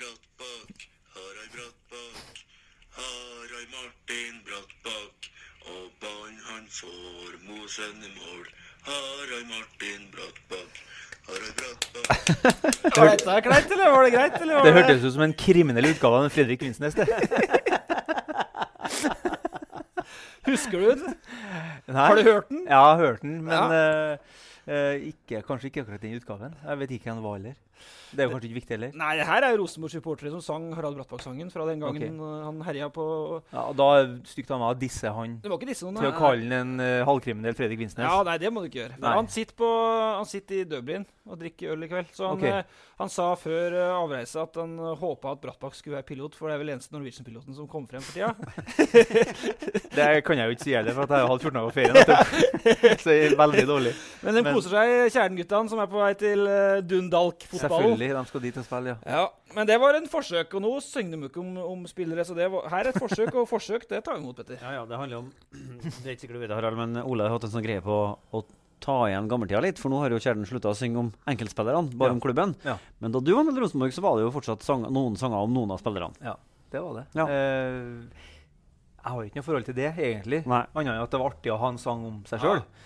Brattbakk, Harald Martin Brattbakk, og ballen han får Mosen i mål. Harald Martin Brattbakk, Harald Brattbakk. Var dette greit, eller var det greit? Eller var Det hørtes ut som en kriminell utgave av Fredrik Vinsnes, det. Husker du den? Nei. Har du hørt den? Ja, jeg har hørt den, men kanskje ikke akkurat den utgaven. Jeg vet ikke hvem det var heller. Det er jo kanskje ikke viktig heller. Nei, det her er jo Rosenborg-supportere som sang Harald Brattbakk-sangen fra den gangen han herja på... Ja, og da er det stygt av meg å disse han Det var ikke disse noen. til å kalle han en halvkriminell Fredrik Vinsnes. Ja, nei, det må du ikke gjøre. Nei. Han sitter i Dublin og drikker øl i kveld. Så han sa før avreise at han håpet at Brattbakk skulle være pilot, for det er vel eneste Norwegian-piloten som kom frem for tida. Det kan jeg jo ikke si heller, for at jeg har hatt 14 dager ferie nettopp. Så det er veldig dårlig. Men de koser seg, kjerneguttene som er på vei til Dundalk-fotballen. Selvfølgelig, de skal dit og spille, ja. Ja, men det var en forsøk, og nå synger de ikke om spillere, så her er et forsøk, og forsøk, det tar vi imot, Petter. Ja, det handler om, det er ikke sikkert du vet det, Harald, men Ole har hatt en sånn greie på å ta igjen gammeltida litt, for nå har jo Kjernen sluttet å synge om enkeltspillerne, bare om klubben. Ja. Men da du var med Rosenborg, så var det jo fortsatt noen sanger om noen av spillerne. Ja, det var det. Ja. Jeg har ikke noe forhold til det, egentlig. Nei. Annet enn at det var artig å ha en sang om seg selv.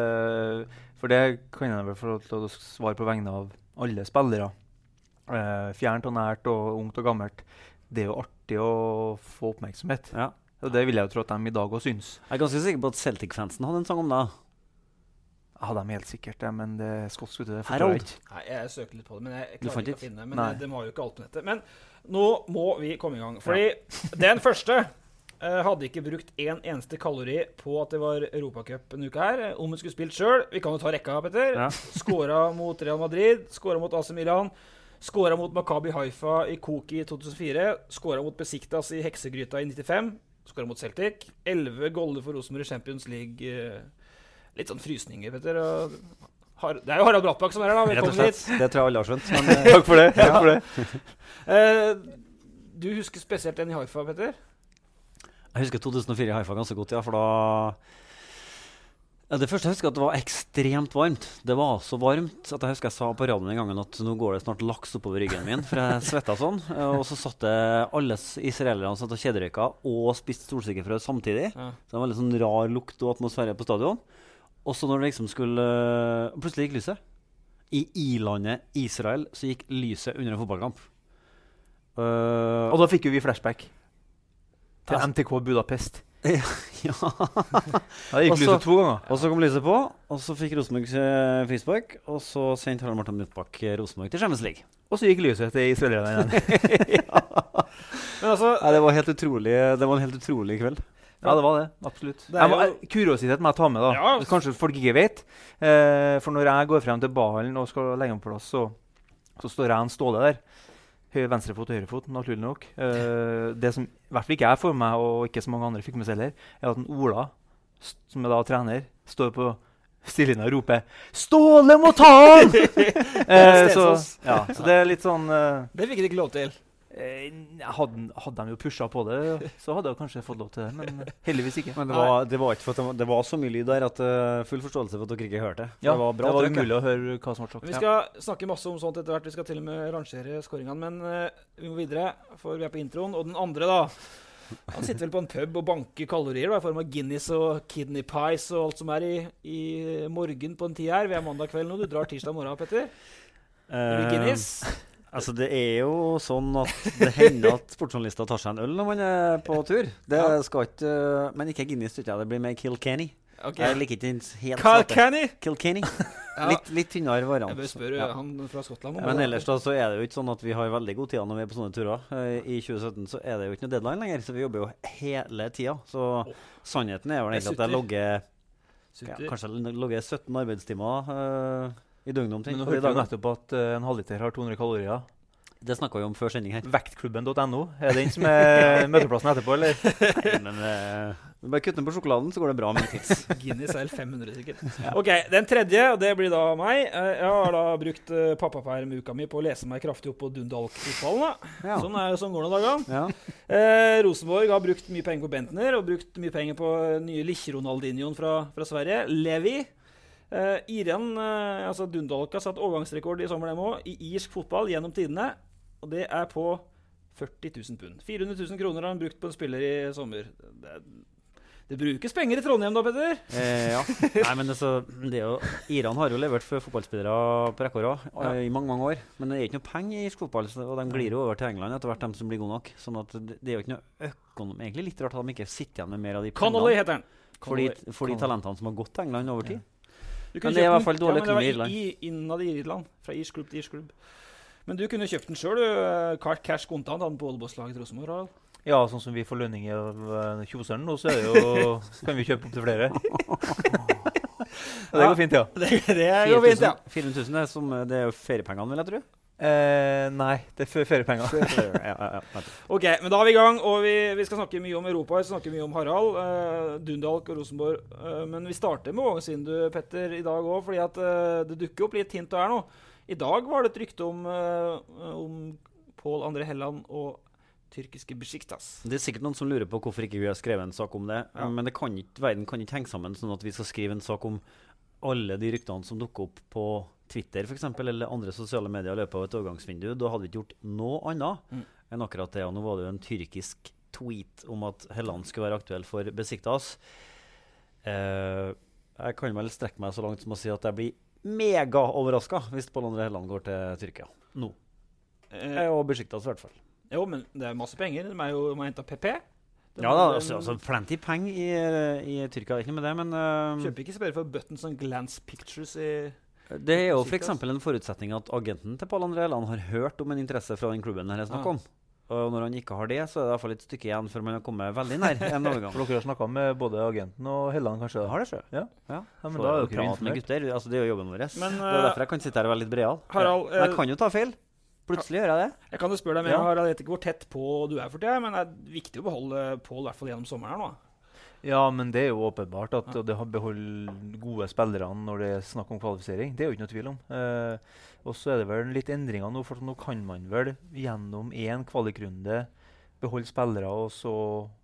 For det kan jeg vel få lov til å svare på vegne av alle spillere. Fjernt og nært og ungt og gammelt. Det er jo artig å få oppmerksomhet. Ja. Og det vil jeg jo tro at de i dag også syns. Jeg er ganske sikker på at Celtic-fansen hadde en sang om det. Ja, de er helt sikkert det, men det er skotsk ute. Harold. Nei, jeg søker litt på det, men jeg klarer ikke å finne det. Men Nei. det var jo ikke alt på nettet. Men nå må vi komme i gang. Fordi den første hadde ikke brukt en eneste kalori på at det var Europacup en uke her. Om hun skulle spilt selv. Vi kan jo ta rekka, Petter. Ja. Skåret mot Real Madrid, skåret mot AC Milan, skåret mot Maccabi Haifa i Koki i 2004, skåret mot Besiktas i Heksegryta i 95, skåret mot Celtic, 11 goller for Rosenborg i Champions League. Litt sånn frysninger, Petter. Det er jo Harald Brattbakk som er her, da. Velkommen hit. Det tror jeg alle har skjønt. Men, takk for det. Takk for det. Du husker spesielt den i Haifa, Petter? Jeg husker 2004 i Haifa ganske godt, ja, for da... Ja, det første jeg husker at det var ekstremt varmt. Det var så varmt at jeg husker jeg sa på radioen en gang at nå går det snart laks oppover ryggen min, for jeg svettet sånn. Og så satt det alle israelerne satt og kjederøyka og spiste solsikkefrø samtidig. Ja. Så det var veldig sånn rar lukt og atmosfære på stadion. Og så når det liksom skulle... Plutselig gikk lyset. I i-landet Israel så gikk lyset under en fotballkamp. Og da fikk jo vi flashback til MTK Budapest. Ja. Det gikk lyset 2 ganger. Og så kom lyset på, og så fikk Rosenborg frispark, og så sendte Harald Martin Brattbakk Rosenborg til Champions League. Og så gikk lyset til israelerne igjen. Ja. Men altså, ja, det var helt utrolig. Det var en helt utrolig kveld. Ja, det var det. Absolutt. Kuriositet må jeg ta med, da. Ja. Kanskje folk ikke vet. For når jeg går frem til ballen og skal legge den på plass, så står jeg en Ståle der. Venstrefot og høyrefot, naturlig nok. Det som i hvert fall ikke jeg får med, og ikke så mange andre fikk med seg heller, er at en Ola, som er da trener, står på stillingen og roper «Ståle må ta han!» så det er litt sånn... Det fikk de ikke lov til. Hadde de jo pushet på det, så hadde jeg kanskje fått lov til det, men heldigvis ikke. Men det var ikke for at det var så mye lyd der at full forståelse for at dere ikke hørte. Ja, det var umulig å høre hva som var sagt. Vi skal snakke masse om sånt etter hvert, vi skal til og med rangere skåringene, men vi må videre, for vi er på introen. Og den andre da, han sitter vel på en pub og banker kalorier da, i form av Guinness og kidney pies og alt som er i morgen på en tid her. Vi er mandag kveld nå, du drar tirsdag morgen, Petter. Guinness. Altså, det er jo sånn at det hender at sportsjournalister tar seg en øl når man er på tur. Det skal ikke... Men ikke Guinness, tror jeg. Det blir mer Kilkenny. Okay. Jeg liker ikke helt Kilkenny? Kilkenny. Litt tynnere variant. Jeg bør spørre han fra Skottland. Men ellers da, så er det jo ikke sånn at vi har veldig god tid når vi er på sånne turer. I 2017 så er det jo ikke noe deadline lenger, så vi jobber jo hele tiden. Så sannheten er jo egentlig at jeg logger 17 arbeidstimer i døgnet omtrent. Men nå hørte du nettopp at en halvliter har 200 kalorier. Det snakket vi om før sending her. Vektklubben.no. Er det den som er møteplassen etterpå, eller? Nei, men bare kutt den på sjokoladen, så går det bra med en tids. Guinness er 500 sikkert. Ja. Ok, den tredje, og det blir da meg. Jeg har da brukt pappapermuka mi på å lese meg kraftig opp på Dundalk-fotballen. Ja. Sånn går det dagen. Ja. Rosenborg har brukt mye penger på Bentner, og brukt mye penger på nye Lich-Ronaldinhoen fra Sverige. Levi. Altså Dundalk har satt overgangsrekord i sommer dem også, i irsk fotball gjennom tidene, og det er på 40 000 pund. 400 000 kroner har han brukt på en spiller i sommer. Det brukes penger i Trondheim da, Petter? Ja. Nei, men Iran har jo levert for fotballspillere på rekke og rad i mange år. Men det er ikke noe penger i irsk fotball, og de glir over til England etter hvert, de som blir gode nok. Sånn at det er jo ikke noe økonomi. Egentlig litt rart at de ikke sitter igjen med mer av de pengene. Connolly heter han. For de talentene som har gått til England over tid. Men det er i hvert fall dårlig økonomi i Irland. Innad i Irland, fra irsk klubb til irsk klubb. Men du kunne kjøpt den selv, cash kontant, han på Ålbås-laget til Rosenborg, Harald. Ja, sånn som vi får lønning av Kjoseren nå, så er det jo, kan vi kjøpe opp til flere. Det går fint, ja. Det går fint, ja. 400 000 det er jo feriepengene, vil jeg tro. Nei, det er feriepenger. Ok, men da er vi i gang, og vi skal snakke mye om Europa, vi skal snakke mye om Harald, Dundalk og Rosenborg. Men vi starter med Vålerenga du, Petter, i dag også, fordi at det dukker opp litt hint her nå. I dag var det et rykte om Pål André Helland og tyrkiske Besiktas. Det er sikkert noen som lurer på hvorfor ikke vi har skrevet en sak om det, men verden kan ikke henge sammen sånn at vi skal skrive en sak om alle de ryktene som dukker opp på Twitter for eksempel, eller andre sosiale medier i løpet av et overgangsvindu. Da hadde vi ikke gjort noe annet enn akkurat det. Og nå var det jo en tyrkisk tweet om at Helland skulle være aktuell for Besiktas. Jeg kan vel strekke meg så langt som å si at jeg blir mega overrasket hvis Pål André Helland går til Tyrkia. Nå. Og Besiktas i hvert fall. Jo, men det er masse penger. De er jo hentet PP. Ja da, altså plenty penger i Tyrkia, ikke med det, men kjøper ikke spiller for Buttons and Glance Pictures i det er jo for eksempel en forutsetning at agenten til Pål André Helland har hørt om en interesse fra den klubben her jeg snakker om. Og når han ikke har det, så er det i hvert fall et stykke igjen før man har kommet veldig nær en overgang. For dere har snakket med både agenten og Helland, kanskje? Har det selv. Ja. Men da er dere informert med gutter. Altså, det er jo jobben vår. Det er derfor jeg kan sitte her og være litt bredal. Harald, jeg kan jo ta feil. Plutselig gjør jeg det. Jeg kan jo spørre deg mer, Harald, jeg vet ikke hvor tett på du er for det, men det er viktig å beholde Pål i hvert fall gjennom sommeren nå. Ja, men det er jo åpenbart at det har beholdt gode spillere når det er snakk om kvalifisering. Det er jo ikke noe tvil om. Og så er det vel litt endringer nå, for nå kan man vel gjennom en kvalikrunde beholde spillere og så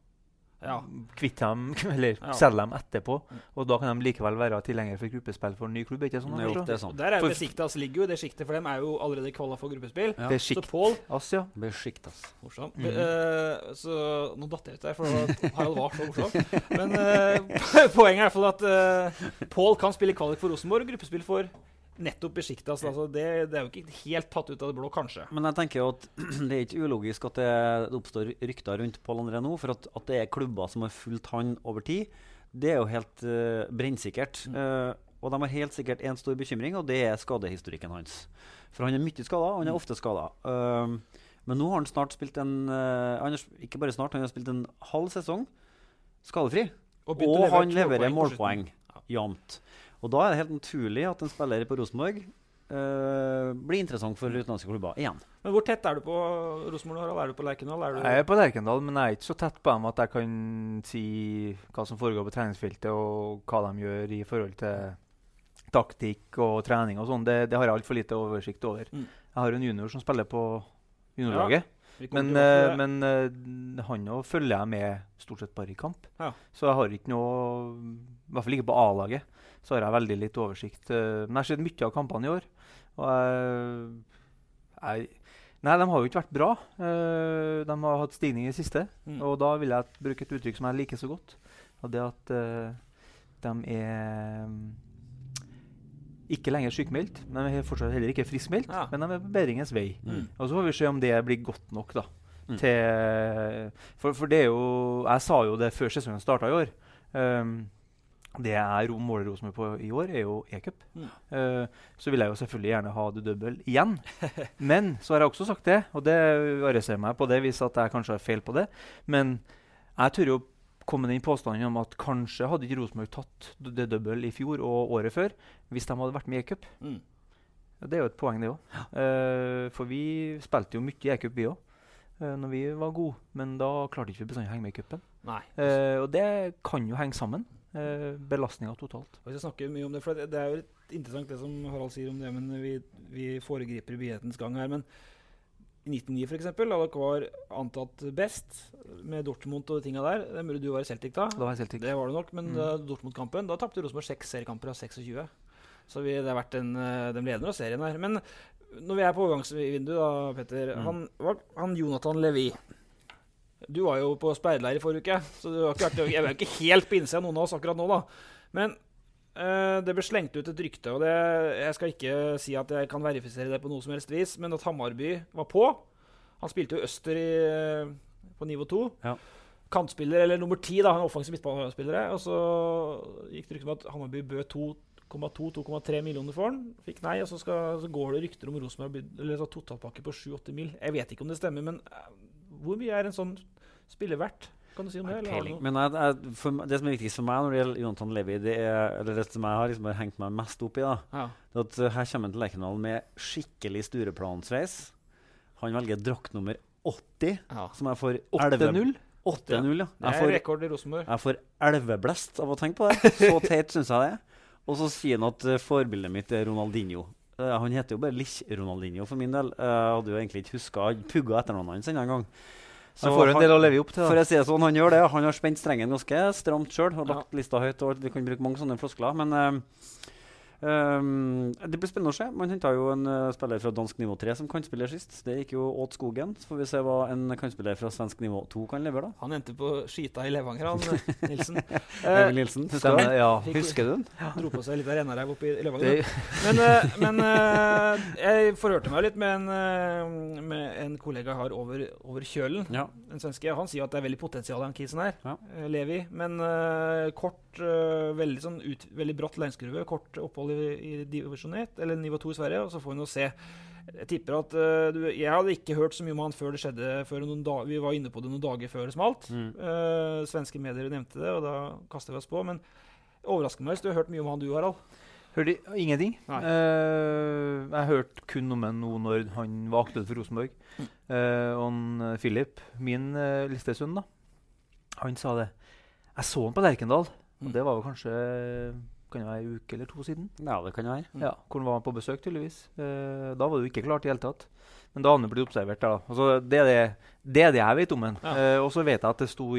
kvitte dem, eller selge dem etterpå. Og da kan de likevel være tilgjengelig for gruppespill for en ny klubb, ikke sånn? Det er sånn. Der er Besiktas ligger jo, det skiktet for dem er jo allerede kvala for gruppespill. Så Pål Besiktas. Morsom. Så nå datt jeg ut der, for Harald var så morsom. Men poenget er i hvert fall at Pål kan spille kvalik for Rosenborg og gruppespill for nettopp Besiktas. Altså det er jo ikke helt tatt ut av det blå, kanskje. Men jeg tenker jo at det er ikke ulogisk at det oppstår rykter rundt Pål André nå, for at det er klubber som har fulgt han over tid. Det er jo helt brennsikkert. Og de har helt sikkert en stor bekymring, og det er skadehistorikken hans. For han er mye skadet, og han er ofte skadet. Men nå har han snart spilt ikke bare snart, han har spilt en halv sesong skadefri. Og han leverer målpoeng jevnt. Og da er det helt naturlig at en spiller på Rosenborg blir interessant for utenlandske klubber igjen. Men hvor tett er du på Rosenborg, Harald? Er du på Lerkendal? Jeg er på Lerkendal, men jeg er ikke så tett på dem at jeg kan si hva som foregår på treningsfeltet og hva de gjør i forhold til taktikk og trening og sånn. Det har jeg altfor lite oversikt over. Jeg har en junior som spiller på juniorlaget. Men han også følger jeg med stort sett bare i kamp. Så jeg har ikke noe, i hvert fall ikke på A-laget, så har jeg veldig litt oversikt. Men jeg har sett mye av kampene i år. Og nei, de har jo ikke vært bra. De har hatt stigning i det siste. Og da vil jeg bruke et uttrykk som jeg liker så godt. Og det at de er ikke lenger sykmeldt, men de er fortsatt heller ikke friskmeldt, men de er på bedringens vei. Og så får vi se om det blir godt nok da. For det er jo, jeg sa jo det før sesongen startet i år, det måler Rosenborg på i år er jo E-cup. Så vil jeg jo selvfølgelig gjerne ha det dobbel igjen. Men så har jeg også sagt det, og det arresterer meg på det, hvis at jeg kanskje har feil på det. Men jeg tror jo komme den påstanden om at kanskje hadde ikke Rosenborg tatt det dobbel i fjor og året før, hvis de hadde vært med i E-cup. Det er jo et poeng det også. For vi spilte jo mye i E-cup vi også, når vi var gode, men da klarte ikke vi bestandig å henge med i cupen. Og det kan jo henge sammen. Belastninga totalt. Jeg skal snakke mye om det, for det er jo litt interessant det som Harald sier om det, men vi foregriper begivenhetens gang her. Men i 1999 for eksempel, da dere var antatt best med Dortmund og de tingene der, det er mulig du var i Celtic da. Det var i Celtic. Det var det nok, men Dortmund-kampen, da tappte Rosenborg 6 seriekamper av 26. Så det har vært de ledende av serien her. Men når vi på overgangsvinduet da, Petter, han Jonathan Levi. Du var jo på speiderleir I forrige uke, så jeg var ikke helt på innsiden av noen av oss akkurat nå da. Men det ble slengt ut et rykte, og jeg skal ikke si at jeg kan verifisere det på noe som helst vis, men at Hammarby var på. Han spilte jo Øster på nivå 2. Ja. Kantspiller, eller nummer 10 da, han offensiv midtbanespillere, og så gikk det rykte om at Hammarby bød 2,3 millioner for han. Fikk nei, og så går det rykter om Rosenborg, eller så totalpakke på 7-8 mil. Jeg vet ikke om det stemmer, men hvor mye en sånn spiller verdt? Kan du si om det? Men det som viktigst for meg når det gjelder Jonathan Levi, eller det som jeg har liksom hengt meg mest opp I da, det at her kommer han til Lerkendal med skikkelig stureplansreis. Han velger drakt nummer 80, som jeg får 8-0. 8-0, ja. Det rekord I Rosenborg. Jeg får elveblest av å tenke på det. Så teit synes jeg det. Og så sier han at forbildet mitt Ronaldinho. Han heter jo bare Lich-Ronaldinho for min del. Jeg hadde jo egentlig ikke husket pugga etternavnet hans en gang. Så får en del å leve opp til. For jeg sier sånn, han gjør det. Han har spent strengen ganske stramt selv, og lagt lista høyt, og vi kan bruke mange sånne floskler. Men det blir spennende å se. Man hentet jo en spiller fra dansk nivå 3 som kan spille sist. Det gikk jo åt skogen. Så får vi se hva en kan-spiller fra svensk nivå 2 kan levere da. Han endte på skita I Levanger, han Nilsen. Nilsen, husker du den? Han dro på seg litt av rennarev oppe I Levanger. Men jeg forhørte meg litt med en kollega jeg har over Kjølen, en svenske. Han sier at det veldig potensial I han kisen her, Levi. Men kort, veldig bratt læringskurve, kort opphold I divisjon 1, eller nivå 2 I Sverige, og så får vi nå se. Jeg tipper at jeg hadde ikke hørt så mye om han før det skjedde, vi var inne på det noen dager før det smalt. Svenske medier nevnte det, og da kastet vi oss på, men overrasker meg hvis du har hørt mye om han du, Harald. Hørte ingenting. Jeg hørte kun om han nå når han var aktuell for Rosenborg. Og Philip, min listesønn da, han sa det. Jeg så han på Lerkendal, og det var jo kanskje kan det være en uke eller 2 siden? Ja, det kan det være. Ja, hvor han var på besøk tydeligvis. Da var det jo ikke klart I hele tatt. Men da hadde han blitt observert der da. Altså, det er det jeg vet om han. Og så vet jeg at det sto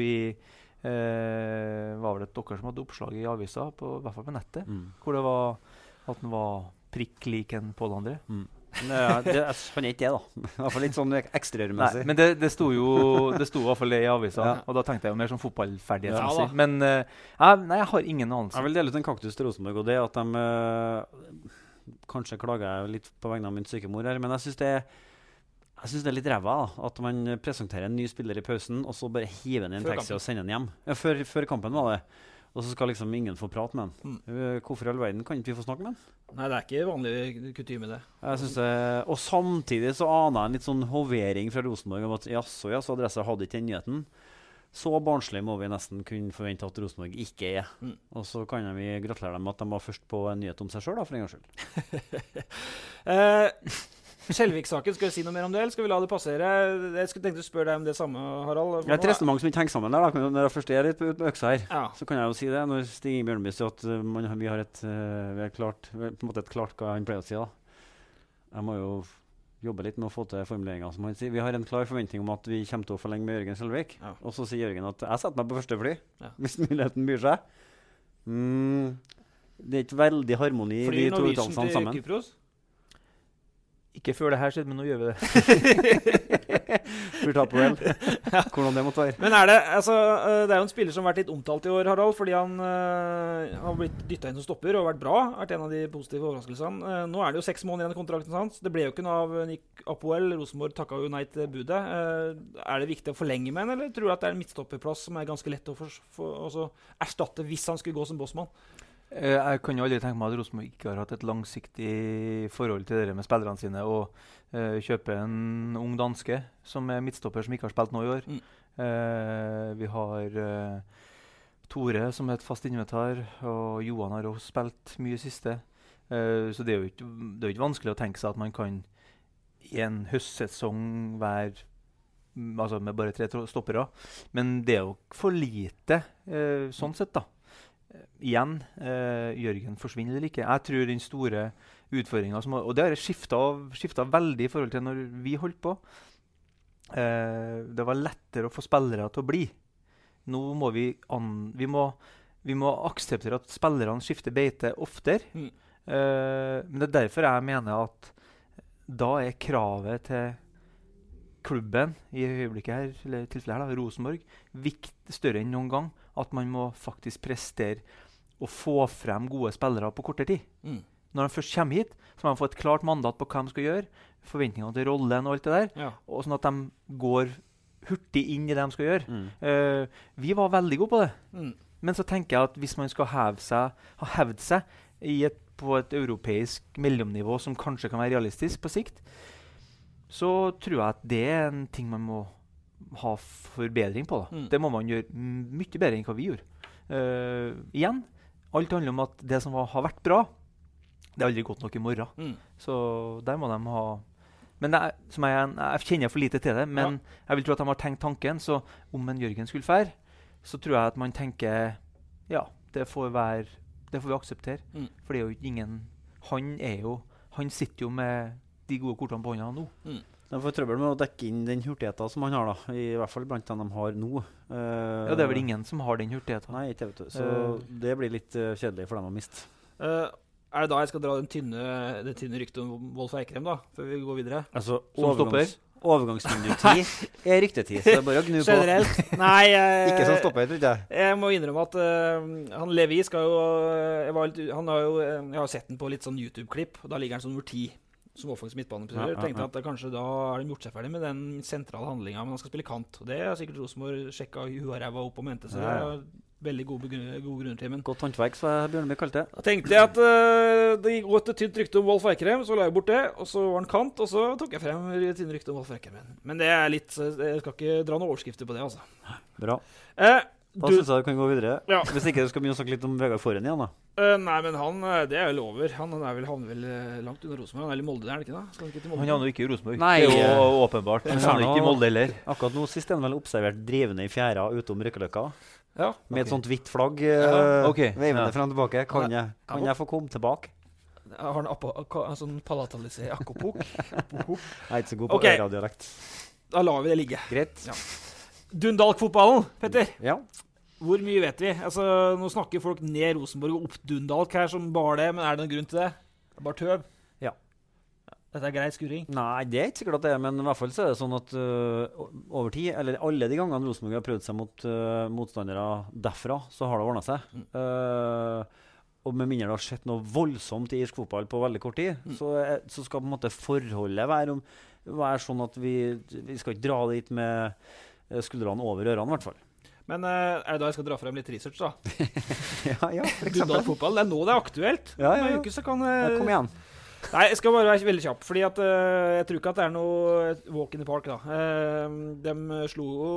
var det dere som hadde oppslag I avisa, I hvert fall på nettet, hvor det var at han var prikk lik en på det andre. Han ikke det da. I hvert fall litt sånn ekstrarmessig. Men det sto jo I hvert fall det I avisa, og da tenkte jeg jo mer sånn fotballferdighet. Men nei, jeg har ingen anelse. Jeg vil dele ut en kaktus til Rosenborg, og det at de kanskje klager jeg litt på vegne av min sykemor her, men jeg synes det litt ræva da, at man presenterer en ny spiller I pausen, og så bare hiver den I en taxi og sender den hjem. Ja, før kampen var det. Og så skal liksom ingen få prate med han. Hvorfor I all verden kan ikke vi få snakke med han? Nei, det ikke vanlig kutyme det. Jeg synes det. Og samtidig så aner jeg en litt sånn hovering fra Rosenborg om at jaså, adresse hadde ikke den nyheten. Så barnslig må vi nesten kunne forvente at Rosenborg ikke Og så kan vi gratulere dem med at de var først på en nyhet om seg selv da, for en gang skyld. Skjelvik-saken, skal du si noe mer om det, eller skal vi la det passere? Jeg tenkte å spørre deg om det samme, Harald. Det et resonnement som ikke henger sammen der da. Når jeg først litt på øksa her, så kan jeg jo si det. Når Stig Bjørnby sier at vi har klart, på en måte klart hva han pleier å si da. Jeg må jo jobbe litt med å få til formuleringer, som han sier. Vi har en klar forventning om at vi kommer til å forlenge med Jørgen Skjelvik. Og så sier Jørgen at jeg setter meg på første fly, hvis muligheten byr seg. Det ikke veldig harmoni I de to uttalelsene sammen. Flyr Kypros? Ikke før det her skjedde, men nå gjør vi det. For ta på vel. Hvordan det måtte være. Men det er jo en spiller som har vært litt omtalt I år, Harald, fordi han har blitt dyttet inn som stopper og vært bra, vært en av de positive overraskelsene. Nå det jo 6 måneder igjen I kontrakten hans. Det ble jo ikke noe av Nick Apoel. Rosenborg takket jo nei til budet. Det viktig å forlenge med han, eller tror du at det en midtstopperplass som ganske lett å erstatte hvis han skulle gå som bossmann? Jeg kan jo aldri tenke meg at Rosenborg ikke har hatt et langsiktig forhold til det med spillerne sine og kjøpe en ung danske som midtstopper som ikke har spilt nå I år. Vi har Tore som et fast inventar, og Johan har også spilt mye siste. Så det er jo ikke vanskelig å tenke seg at man kan I en høstsesong være med bare 3 stoppere. Men det er jo for lite sånn sett da. Igjen, Jørgen forsvinner eller ikke. Jeg tror den store utfordringen, og det har skiftet veldig I forhold til når vi holdt på. Det var lettere å få spillere til å bli. Nå må vi må akseptere at spillerne skifter beite oftere. Men det derfor jeg mener at da er kravet til klubben, i øyeblikket her, eller tilfellet her da, Rosenborg, større enn noen gang, at man må faktisk prestere og få frem gode spillere på kortere tid. Når de først kommer hit, så må de få et klart mandat på hva de skal gjøre, forventningene til rollen og alt det der, og sånn at de går hurtig inn i det de skal gjøre. Vi var veldig gode på det. Men så tenker jeg at hvis man skal ha hevd seg på et europeisk mellomnivå som kanskje kan være realistisk på sikt, så tror jeg at det er en ting man må ha forbedring på. Da. Det må man gjøre mye bedre enn hva vi gjorde. Igjen, alt handler om at det som har vært bra, det er aldri godt nok i morgen. Så der må de ha... Men jeg kjenner for lite til det, men jeg vil tro at de har tenkt tanken, så om en Jørgen skulle fære, så tror jeg at man tenker, ja, det får vi akseptere. For det er jo ingen... Han sitter jo med de gode kortene på hånda nå. De får trøbbel med å dekke inn den hurtigheten som han har da, i hvert fall blant dem de har nå. Ja, det er vel ingen som har den hurtigheten. Nei, ikke vet du. Så det blir litt kjedelig for dem å miste. Er det da jeg skal dra det tynne ryktet om Wolf Eikrem da, før vi går videre? Altså, overgangsmyndighetstid er ryktetid, så det er bare å gnu på. Generelt? Nei, ikke som stopper, tror jeg. Jeg må innrømme at han Levi skal jo, jeg har sett den på litt sånn YouTube-klipp, og da ligger han sånn nummer 10. Som offensiv midtbaneprøver. Jeg tenkte at kanskje da er de gjort seg ferdig med den sentrale handlingen, men han skal spille kant. Og det har sikkert Rosenborg sjekket huet ræva opp og mente, så det er veldig gode grunner til. Men godt håndverk, så Bjørneby kalte det. Da tenkte jeg at det gikk et tynt rykte om Wolf Eikrem, så la jeg bort det, og så var han kant, og så tok jeg frem et tynt rykte om Wolf Eikrem. Men det er litt, jeg skal ikke dra noen overskrifter på det, altså. Bra. Da synes jeg du kan gå videre. Ja. Hvis ikke du skal begynne å snakke litt om Vegard Forhen igjen da. Nei, men det er vel over. Han havner vel langt under Rosenborg. Han er i Molde, er det ikke da? Skal han ikke til Molde? Han havner jo ikke i Rosenborg. Nei, det er jo åpenbart. Han havner ikke i Molde heller. Akkurat nå sist er han vel observert drivende i fjæra utom Røkkeløkka. Ja. Med et sånt hvitt flagg veivende frem og tilbake. Kan jeg få komme tilbake? Har han en sånn palatalisert akkopok? Jeg er ikke så god på radiolekt. Da lar vi det ligge. Greit. Ja. Dundalk-fotballen, Petter. Ja. Hvor mye vet vi? Altså, nå snakker folk ned Rosenborg og opp Dundalk her som bare det, men er det noen grunn til det? Det er bare tøv. Ja. Dette er greit skuring? Nei, det er ikke sikkert at det er, men i hvert fall så er det sånn at over tid, eller alle de gangene Rosenborg har prøvd seg mot motstandere derfra, så har det ordnet seg. Og med mindre det har skjedd noe voldsomt i irsk fotball på veldig kort tid, så skal på en måte forholdet være sånn at vi skal ikke dra dit med skuldrene over ørene i hvert fall. Men er det da jeg skal dra frem litt research da? ja, for eksempel. Fotball, det er nå det er aktuelt. Ja. Uke, så kan, kom igjen. Nei, jeg skal bare være veldig kjapp, fordi at, jeg tror ikke at det er noe walk in the park da. De slo jo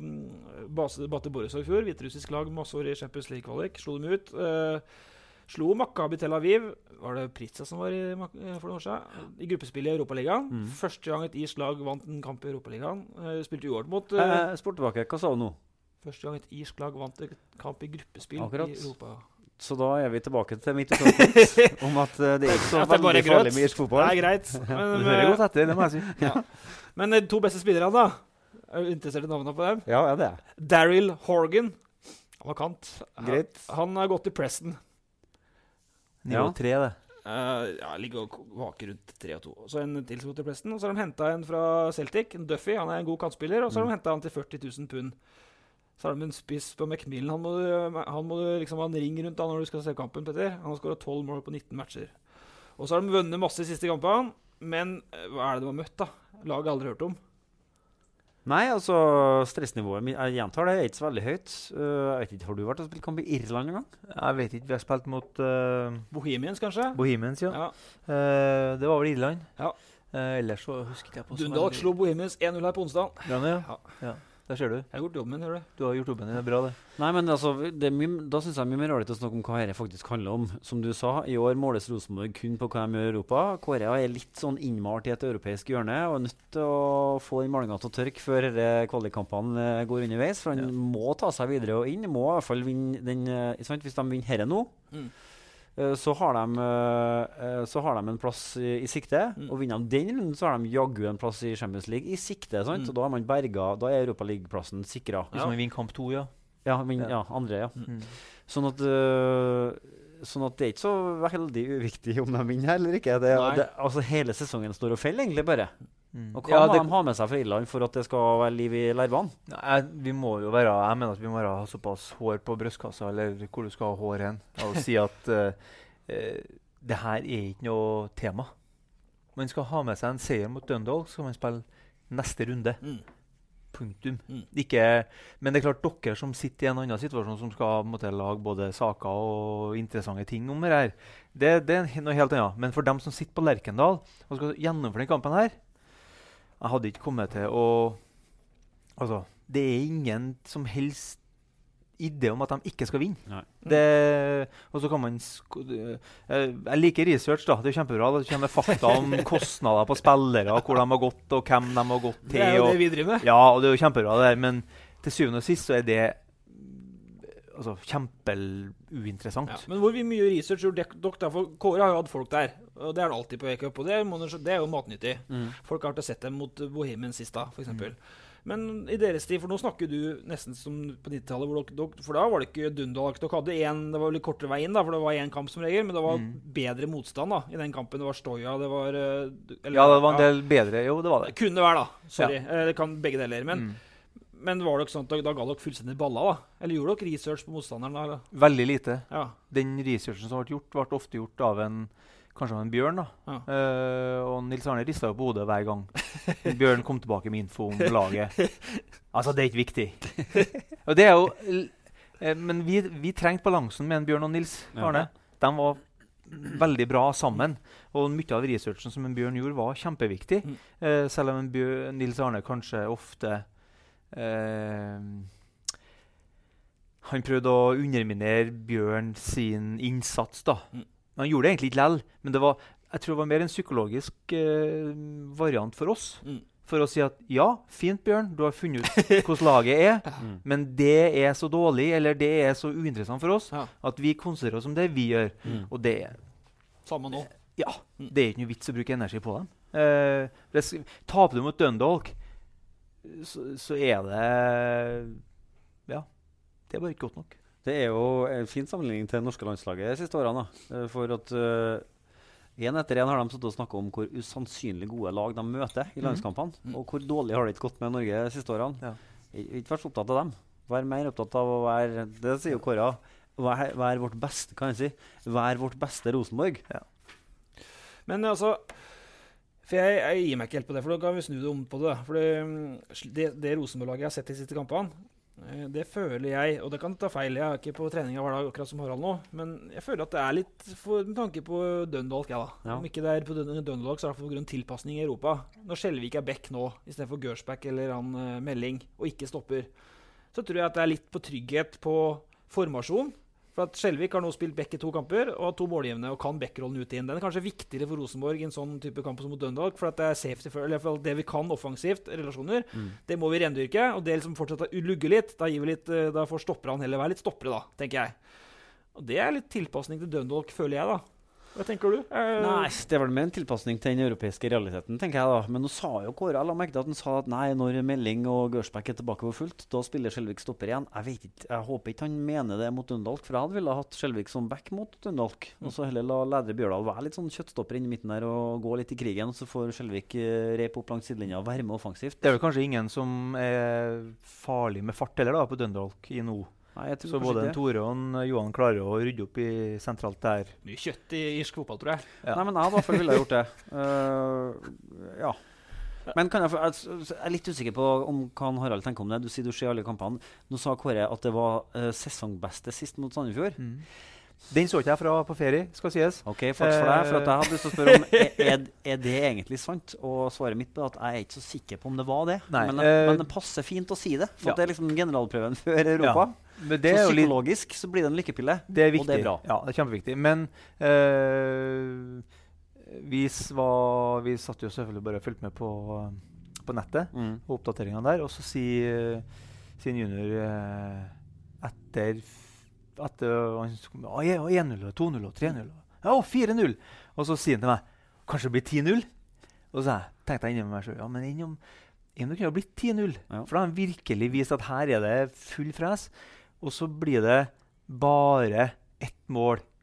Bate Borisov i fjor, hviterussisk lag, masse år i Champions League-kvalik, slo dem ut. Slo Maccabi Tel Aviv, var det Pritsa som var for noen år siden, i gruppespillet i Europaligaen. Første gang et irsk lag vant en kamp i Europaligaen. Spilte uavgjort mot... Sport tilbake, hva sa du nå? Første gang et irsk lag vant en kamp i gruppespill akkurat. I Europa. Så da er vi tilbake til mitt utgangspunkt om at det er ikke så veldig farlig med irsk fotball. Det er greit. Men, du hører godt etter, det må jeg si. Ja. Men de to beste spillerne da, er du interessert i navnene på dem? Ja, det er. Daryl Horgan, han var kant. Greit. Han har gått i Preston. Nivå 3, det. Ligger og vaker rundt 3 og 2. Så en til som går til Preston, og så har de hentet en fra Celtic, en Duffy, han er en god kantspiller, og så har de hentet han til 40 000 pund. Så har de en spiss på Macmillan, han må liksom ha en ring rundt da når du skal se kampen, Petter. Han har skåret 12 mål på 19 matcher. Og så har de vunnet masse i siste kampene, men hva er det de har møtt da? Laget har aldri hørt om. Nei, altså stressnivået, jeg gjentar det, er ikke så veldig høyt. Jeg vet ikke, har du vært og spilt kamp i Irland en gang? Jeg vet ikke, vi har spilt mot... Bohemians kanskje? Bohemians, ja. Det var vel Irland. Ja. Ellers så husker jeg på... Dundalk slo Bohemians 1-0 her på onsdag. Ja. Der ser du. Jeg har gjort jobben min, gjør det? Du har gjort jobben din, det er bra det. Nei, men altså, da synes jeg mye mer rart å snakke om hva dette faktisk handler om. Som du sa, i år måles Rosenborg kun på hva de gjør i Europa. Korea er litt sånn innmalt i et europeisk hjørne, og er nødt til å få den malingen til å tørke før kvalikkampene går underveis, for han må ta seg videre og inn. Må i hvert fall vinne den, hvis de vinner her nå. Så har de en plass i sikte, og vinner de den runden, så har de jaggu en plass i Champions League i sikte, sant? Og da er man berget, da er Europa League-plassen sikret. Hvis man vinner kamp 2, ja. Ja, andre, ja. Sånn at sånn at det ikke så veldig uviktig om de vinner eller ikke. Altså hele sesongen står og faller egentlig bare. Og hva må de ha med seg fra Irland for at det skal være liv i larvene? Vi må jo være, jeg mener at vi må ha såpass hår på brystkassa, eller hvor du skal ha hår hen, og si at det her ikke noe tema. Man skal ha med seg en seier mot Dundalk, så skal man spille neste runde. Punktum. Ikke, men det klart dere som sitter i en annen situasjon som skal lage både saker og interessante ting om det her, det noe helt annet. Men for dem som sitter på Lerkendal og skal gjennomføre den kampen her, jeg hadde ikke kommet til å... Altså, det ingen som helst idé om at de ikke skal vinne. Og så kan man... Jeg liker research da, det kjempebra. Det kommer fakta om kostnader på spillere, hvor de har gått og hvem de har gått til. Det jo det vi driver med. Ja, og det jo kjempebra det der, men til syvende og sist så det kjempeuinteressant. Men hvor mye research gjorde dere der? For Kåre har jo hatt folk der, og det det alltid på E-Cup, og det jo matnyttig. Folk har ikke sett dem mot Bohemian sist da, for eksempel. Men i deres tid, for nå snakker du nesten som på 90-tallet, for da var det ikke Dundalk. Dere hadde det var litt kortere vei inn da, for det var en kamp som regel, men det var bedre motstand da, i den kampen. Det var Stoja, det var... det var en del bedre, jo, det var det. Det kunne være da, sorry. Det kan begge deler, men var det ikke sånn at da ga dere fullstendig balla da? Eller gjorde dere research på motstanderen da? Eller? Veldig lite. Den researchen som ble ofte gjort av kanskje av en Bjørn da. Og Nils Arne ristet jo på hodet hver gang Bjørn kom tilbake med info om laget. Altså, det ikke viktig. Og det jo... men vi trengte balansen med en Bjørn og Nils Arne. De var veldig bra sammen. Og mye av researchen som en Bjørn gjorde var kjempeviktig. Selv om Nils Arne kanskje ofte... han prøvde å underminere Bjørn sin innsats da. Han gjorde det egentlig ikke lell, men jeg tror det var mer en psykologisk variant for oss. For å si at ja, fint Bjørn, du har funnet ut hvordan laget men det så dårlig, eller det så uinteressant for oss, at vi konsentrerer oss om det vi gjør. Og det samme nå. Ja, det ikke noe vits å bruke energi på dem. Taper du mot Dundalk, så det ja, det bare ikke godt nok. Det jo en fin sammenligning til norske landslaget de siste årene da. For at en etter en har de stått og snakket om hvor usannsynlig gode lag de møter i landskampene, og hvor dårlig har det ikke gått med Norge de siste årene. Ikke vært så opptatt av dem. Vær mer opptatt av å være, det sier jo Kåre, være vårt beste, kan jeg si. Være vårt beste Rosenborg. Men altså... For jeg gir meg ikke helt på det, for da kan vi snu det om på det. For det Rosenborg-laget jeg har sett i siste kampene, det føler jeg, og det kan ta feil, jeg ikke på trening hver dag akkurat som Harald nå, men jeg føler at det litt med tanke på Dundalk, da. Om ikke det på Dundalk, så det for grunn av tilpasning i Europa. Når Skjelvik back nå, i stedet for Gersbach eller han Melding, og ikke stopper, så tror jeg at det litt på trygghet på formasjon. For at Skjelvik har nå spilt back i 2 kamper og 2 målgivende og kan backrollen ut inn. Den kanskje viktigere for Rosenborg i en sånn type kamp som mot Dundalk, for at det safety for, eller for det vi kan offensivt, relasjoner, det må vi rendyrke, og det liksom fortsatt lugge litt, da gir vi litt, da får stoppere han heller være litt stoppere da, tenker jeg. Og det litt tilpasning til Dundalk, føler jeg da. Hva tenker du? Nei, det vel med en tilpasning til den europeiske realiteten, tenker jeg da. Men nå sa jo Kåre, jeg la merke til at han sa at nei, når Melding og Gersbach tilbake på fullt, da spiller Skjelvik stopper igjen. Jeg vet ikke, jeg håper ikke han mener det mot Dundalk, for jeg hadde ville hatt Skjelvik som back mot Dundalk. Og så heller la Lædre Bjørdal være litt sånn kjøttstopper inn i midten der og gå litt i krigen, og så får Skjelvik reip opp langs sidelinja og være med offensivt. Det vel kanskje ingen som farlig med fart heller da, på Dundalk i nå. Nei, så både Tore og Johan klarer å rydde opp i sentralt der. Mye kjøtt i irsk fotball, tror jeg. Nei, men jeg i hvert fall ville gjort det. Ja. Men jeg litt usikker på om hva Harald tenker om det. Du sier du ser alle kampene. Nå sa Kåre at det var sesongbeste sist mot Sandefjord. Den så ikke jeg på ferie, skal sies. Ok, flaks for deg, for at jeg hadde lyst til å spørre om det egentlig sant? Og svaret mitt på at jeg ikke så sikker på om det var det. Nei, men det passer fint å si det, for det liksom generalprøven før Europa. Så psykologisk så blir det en lykkepille, det viktig. Og det bra. Ja, det kjempeviktig. Men vi satt jo selvfølgelig bare og fulgte med på nettet, og oppdateringene der, og så sier junior etter 1-0, 2-0, 3-0, ja, 4-0. Og så sier han til meg, kanskje det blir 10-0? Og så tenkte jeg inni meg selv, ja, men innom det kunne ha blitt 10-0. Ja. For da har han virkelig vist at her det full fres. Og så blir det bare 1 mål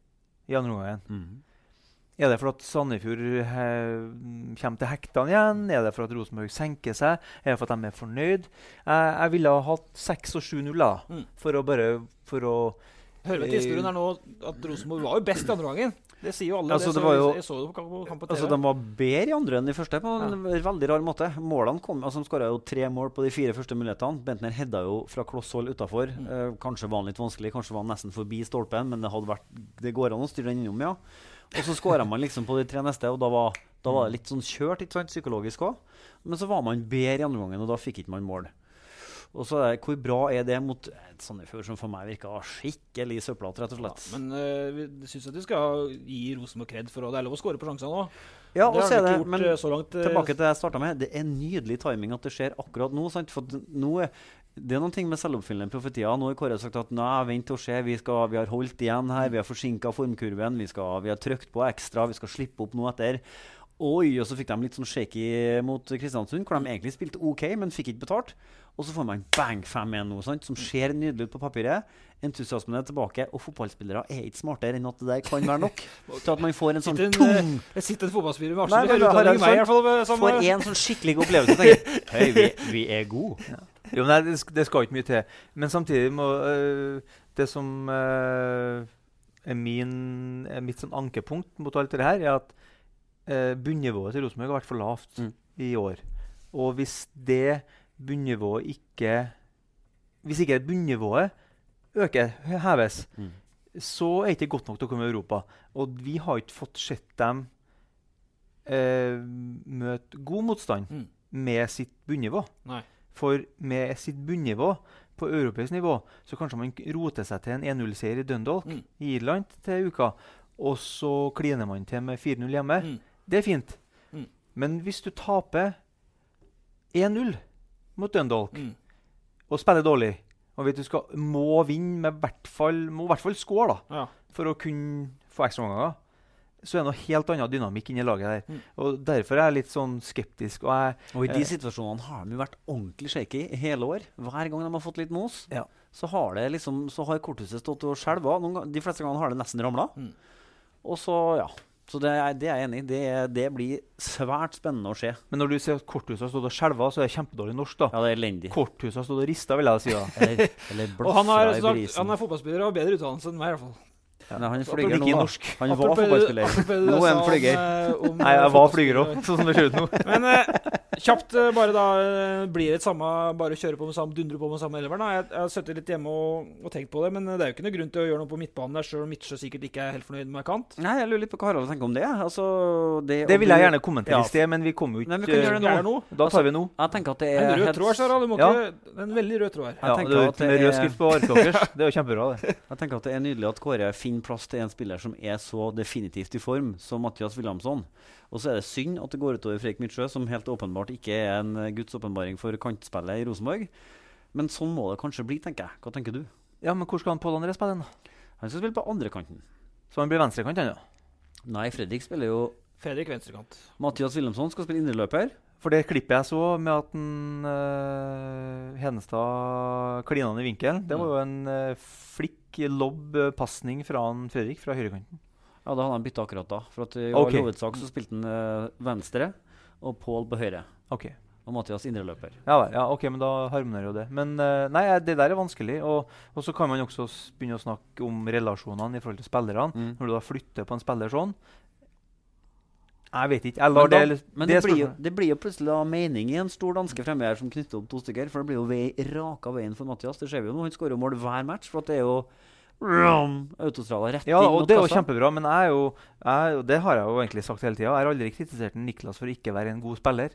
i andre omgangen. Er det for at Sandefjord kommer til hektene igjen? Er det for at Rosenborg senker seg? Er det for at de er fornøyd? Jeg ville ha hatt 6 og 7-0 da, for å Hører vi til historien her nå at Rosenborg var jo best i andre gangen. Det sier jo alle. Altså, jeg så det på kamp på TV. Altså, de var bedre i andre enn de første på en veldig rar måte. Målene kom, altså, de skåret jo 3 mål på de 4 første mulighetene. Bentner hedda jo fra kloss hold utenfor. Kanskje var han litt vanskelig, kanskje var han nesten forbi stolpen, men det går an å styre den innom, ja. Og så skåret man liksom på de 3 neste, og da var det litt sånn kjørt, ikke sant, psykologisk også. Men så var man bedre i andre gangen, og da fikk ikke man mål. Og så hvor bra er det mot Sandefjord, som for meg virker skikkelig søppelete, rett og slett. Ja, men jeg synes at du skal gi Rosenborg kred for det er lov å skåre på sjansene nå. Ja, og så er det, men så langt, tilbake til det jeg startet med, det er nydelig timing at det skjer akkurat nå, sant? For nå det er noen ting med selvoppfyllende profetier. Nå har Kåre sagt at nei, vent og se, vi har holdt igjen her, vi har forsinket formkurven, vi har trykt på ekstra, vi skal slippe opp noe etter. Oi, og så fikk de litt sånn shaky mot Kristiansund, hvor de egentlig spilte ok, men fikk ikke betalt. Og så får man bang 5-1 nå, sant, som ser nydelig ut på papiret. Entusiasmen er tilbake, og fotballspillere er ikke smartere enn at det der kan være nok. Til at man får en sånn tung... Jeg sitter en fotballspiller med Arsenal. Får en sånn skikkelig god opplevelse og tenker, hei, vi er gode. Ja. Jo, nei, det skal ikke mye til. Men samtidig må det som er mitt sånn ankepunkt mot alt det her, er at bunnivået til Rosenborg har vært for lavt i år. Og hvis det bunnivået hvis ikke bunnivået heves, så er det ikke godt nok til å komme i Europa. Og vi har ikke fått sett dem møte god motstand med sitt bunnivå. Nei. For med sitt bunnivå på europeisk nivå, så kanskje man roter seg til en 1-0-seier i Dundalk i Irland til uka, og så kliner man til med 4-0 hjemme. Det er fint. Men hvis du taper 1-0 mot Dundalk og spiller dårlig, og vet du må vinne med må i hvert fall score da, for å kunne få ekstra ganger, så er det noe helt annet dynamikk inni laget der. Og derfor er jeg litt sånn skeptisk. Og i de situasjonene har de jo vært ordentlig shaky i hele år. Hver gang de har fått litt mos, så har korthuset stått og skjelvet. De fleste ganger har det nesten ramlet. Og så, så det er jeg enig i. Det blir svært spennende å se. Men når du ser at korthuset har stått og skjelvet, så er det kjempedårlig norsk da. Ja, det er elendig. Korthuset har stått og ristet, vil jeg si da. eller og han er fotballspiller og har bedre utdannelse enn meg i hvert fall. Ja. Nei, han flyger nå, da. Han var fotballspiller. Nå er han flyger. Nei, jeg var flyger også, sånn som det ser ut nå. Men kjapt bare da, blir det samme, bare kjøre på med samme, dundre på med samme elveren. Jeg har sittet litt hjemme og tenkt på det, men det er jo ikke noe grunn til å gjøre noe på midtbanen der, selv om Midtsjø sikkert ikke er helt fornøyd med kant. Nei, jeg lurer litt på hva Harald tenker om det. Altså, det vil jeg gjerne kommentere i sted, men vi kommer jo ikke... Nei, vi kan gjøre det nå. Da tar vi nå. Jeg tenker at det er... En rød tråd, Sarah, du må ikke... En veldig rød tråd her. Ja, det er rød skrift på arkeåkers. Det er jo kjempebra, det. Jeg tenker at det er nydelig at Kåre finner plass til en spiller som er så definitivt i form som Mathias Williamson. Og så er det synd at det går utover Fredrik Midtsjø, som helt åpenbart ikke er en Guds åpenbaring for kantspillet i Rosenborg. Men sånn må det kanskje bli, tenker jeg. Hva tenker du? Ja, men hvor skal han Pål André spille den da? Han skal spille på andre kanten. Så han blir venstrekant, han, ja? Nei, Fredrik spiller jo... Fredrik venstrekant. Mathias Williamson skal spille indreløper. For det klippet jeg så med at Hedenstad klinene i vinkelen, det var jo en flikk, lobb, passning fra Fredrik fra høyrekanten. Ja, da hadde han byttet akkurat da. For at i hovedsak så spilte han venstre, og Pål på høyre. Ok. Og Mathias indreløper. Ja, ok, men da harmonerer jo det. Men nei, det der er vanskelig. Og så kan man også begynne å snakke om relasjonene i forhold til spillerne. Når du da flytter på en spiller sånn. Jeg vet ikke. Men det blir jo plutselig mening i en stor danske fremme her som knytter opp 2 stykker. For det blir jo raka veien for Mathias. Det ser vi jo nå. Han skårer jo mål hver match, for at det er jo autostrala rett inn. Ja, og det er jo kjempebra, men det har jeg jo egentlig sagt hele tiden. Jeg har aldri kritisert Niklas for ikke å være en god spiller.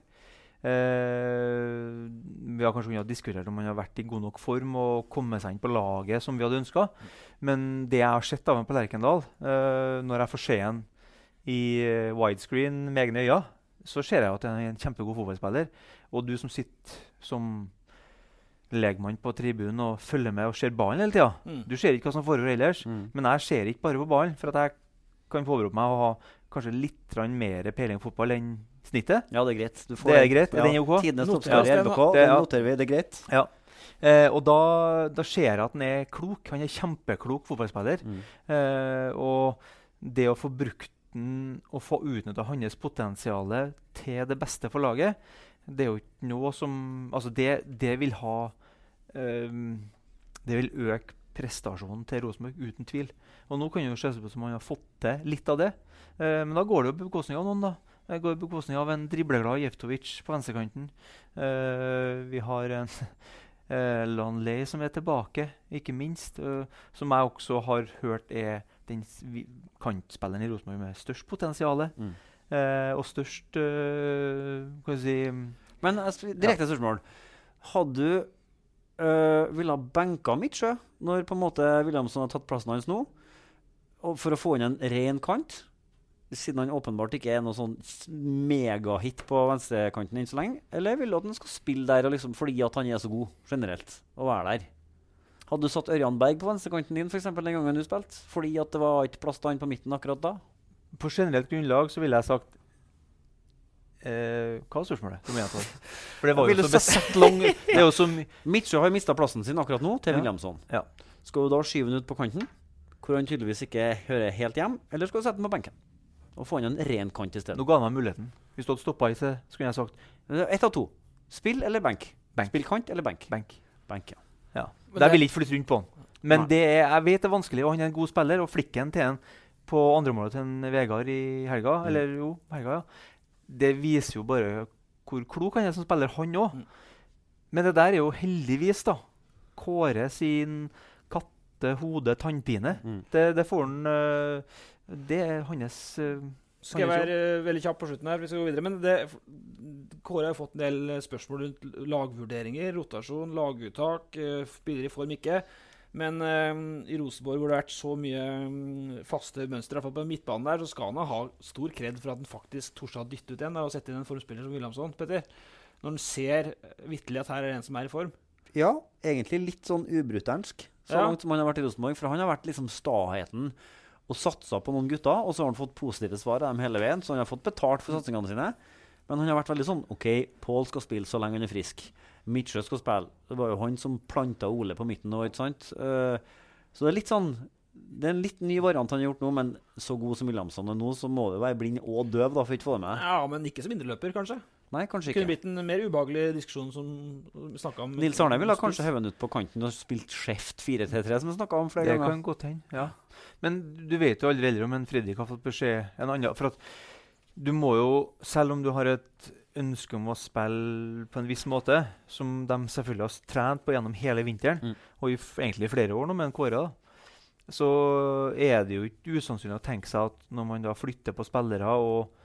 Vi har kanskje kunnet diskutert om han har vært i god nok form og kommet seg inn på laget som vi hadde ønsket. Men det jeg har sett av ham på Lerkendal, når jeg får se han i widescreen med egne øyne, så ser jeg at han er en kjempegod fotballspiller. Og du som sitter som legmann på tribunen og følger med og ser ballen hele tiden. Du ser ikke hva som foregår ellers, men jeg ser ikke bare på ballen, for at jeg kan påberope meg å ha kanskje litt mer peiling på fotball enn snittet. Ja, det er greit. Det er greit. Er den OK? Tidenes toppskårer i LBK, noterer vi, det er greit. Ja. Og da ser jeg at han er klok. Han er kjempeklok fotballspiller. Og det å få brukt den og få utnyttet hans potensiale til det beste for laget, det er jo ikke noe som altså det vil ha det vil øke prestasjonen til Rosenborg, uten tvil. Og nå kan det jo se ut som han har fått til litt av det. Men da går det jo på bekostning av noen, da. Det går på bekostning av en dribleglad Jeftovic på venstrekanten. Vi har en Lanley som er tilbake, ikke minst. Som jeg også har hørt er den kantspilleren i Rosenborg med størst potensiale. Og størst hva skal jeg si... Men direkte spørsmål. Hadde du ville ha benka Midtsjø når på en måte Williamson har tatt plassen hans nå, og for å få inn en ren kant, siden han åpenbart ikke er noe sånn megahit på venstrekanten inn så lenge, eller ville du at han skal spille der og liksom, fordi at han er så god generelt å være der? Hadde du satt Ørjan Berg på venstrekanten din for eksempel, den gangen du spilte, fordi at det var ikke plass til han på midten akkurat da? På generelt grunnlag så ville jeg sagt hva er spørsmålet? For det var jo så besett lang... Midtsjø har mistet plassen sin akkurat nå til Williamson. Ja. Skal du da skyve den ut på kanten, hvor han tydeligvis ikke hører helt hjem, eller skal du sette den på benken? Og få han en ren kant i stedet? Nå ga han meg muligheten. Hvis du hadde stoppet i seg, skulle jeg sagt... 1 av 2. Spill eller benk? Spill kant eller benk? Benk, ja. Der vil jeg ikke flytte rundt på han. Men jeg vet det er vanskelig, og han er en god spiller, og flikken til han på andre målet til en Vegard i helga, helga, ja. Det viser jo bare hvor klok han er som spiller, han også. Men det der er jo heldigvis da Kåre sin katte-hode-tannpine. Det får han det er hans skal jeg være veldig kjapp på slutten her, vi skal gå videre. Men Kåre har fått en del spørsmål rundt lagvurderinger, rotasjon, laguttak, spiller i form ikke. Men i Rosenborg, hvor det har vært så mye faste mønstre, i hvert fall på midtbanen der, så skal han ha stor kred for at han faktisk torde å dytte ut en og sette inn en formspiller som Williamson, Petter. Når han ser vitterlig at her er en som er i form. Ja, egentlig litt sånn ubruternsk, så langt som han har vært i Rosenborg. For han har vært liksom staheten og satsa på noen gutter, og så har han fått positive svar av dem hele veien, så han har fått betalt for satsingene sine. Men han har vært veldig sånn, ok, Paul skal spille så lenge han er frisk. Midtsjø skal spille. Det var jo han som plantet Ole på midten nå, ikke sant? Så det er litt sånn, det er en litt ny variant han har gjort nå, men så god som Williamson er nå, så må det være blind og døv da, for ikke å få det med. Ja, men ikke som indreløper, kanskje. Nei, kanskje ikke. Det kunne blitt en mer ubehagelig diskusjon som vi snakket om. Nils Arne ville kanskje høve ut på kanten og spilt skjeft 4-3-3, som vi snakket om flere ganger. Det kan godt hende, ja. Men du vet jo aldri om en Fredrik har fått beskjed en annen, for at du må jo, selv om du har et ønske om å spille på en viss måte, som de selvfølgelig har trent på gjennom hele vinteren, og egentlig flere år nå med en Kåre, da, så er det jo ikke usannsynlig å tenke seg at når man da flytter på spillere,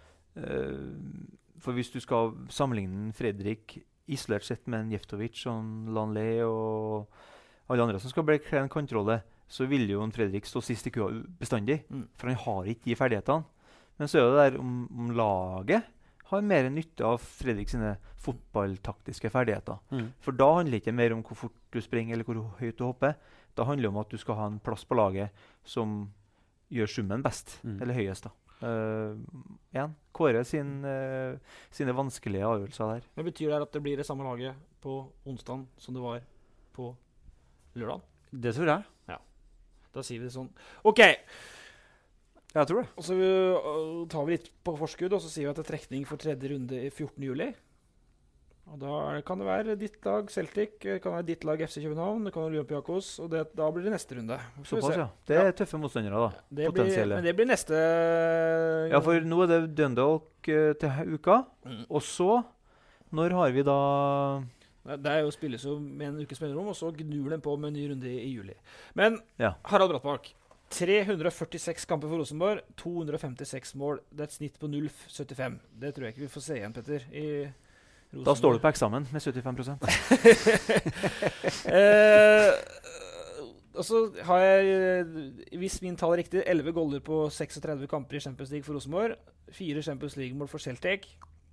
for hvis du skal sammenligne Fredrik isolert sett med en Jeftovic og Lanley og alle andre som skal bli en kantrolle, så vil jo en Fredrik stå sist i køa bestandig, for han har ikke de ferdighetene. Men så er det der om laget har mer nytte av Fredrik sine fotballtaktiske ferdigheter. For da handler det ikke mer om hvor fort du springer eller hvor høyt du hopper. Da handler det om at du skal ha en plass på laget som gjør summen best, eller høyest da. Igjen, Kåre sine vanskelige avgjørelser der. Det betyr det at det blir det samme laget på onsdag som det var på lørdag? Det tror jeg. Ja, da sier vi det sånn. Ok! Jeg tror det. Og så tar vi litt på forskudd, og så sier vi at det er trekning for tredje runde i 14. juli. Og da kan det være ditt lag Celtic, det kan være ditt lag FC København, det kan være Olympiakos, og da blir det neste runde. Såpass, ja. Det er tøffe motstandere da, potensielle. Men det blir neste... Ja, for nå er det Dundalk til uka, og så, når har vi da... Det er jo spilles jo med en ukes mellomrom, og så gnur den på med en ny runde i juli. Men Harald Brattbakk, 346 kamper for Rosenborg, 256 mål. Det er et snitt på 0,75. Det tror jeg ikke vi får se igjen, Petter, i Rosenborg. Da står du på eksamen med 75%. Og så har jeg, hvis min tall er riktig, 11 goller på 36 kamper i Champions League for Rosenborg. 4 Champions League-mål for Celtic.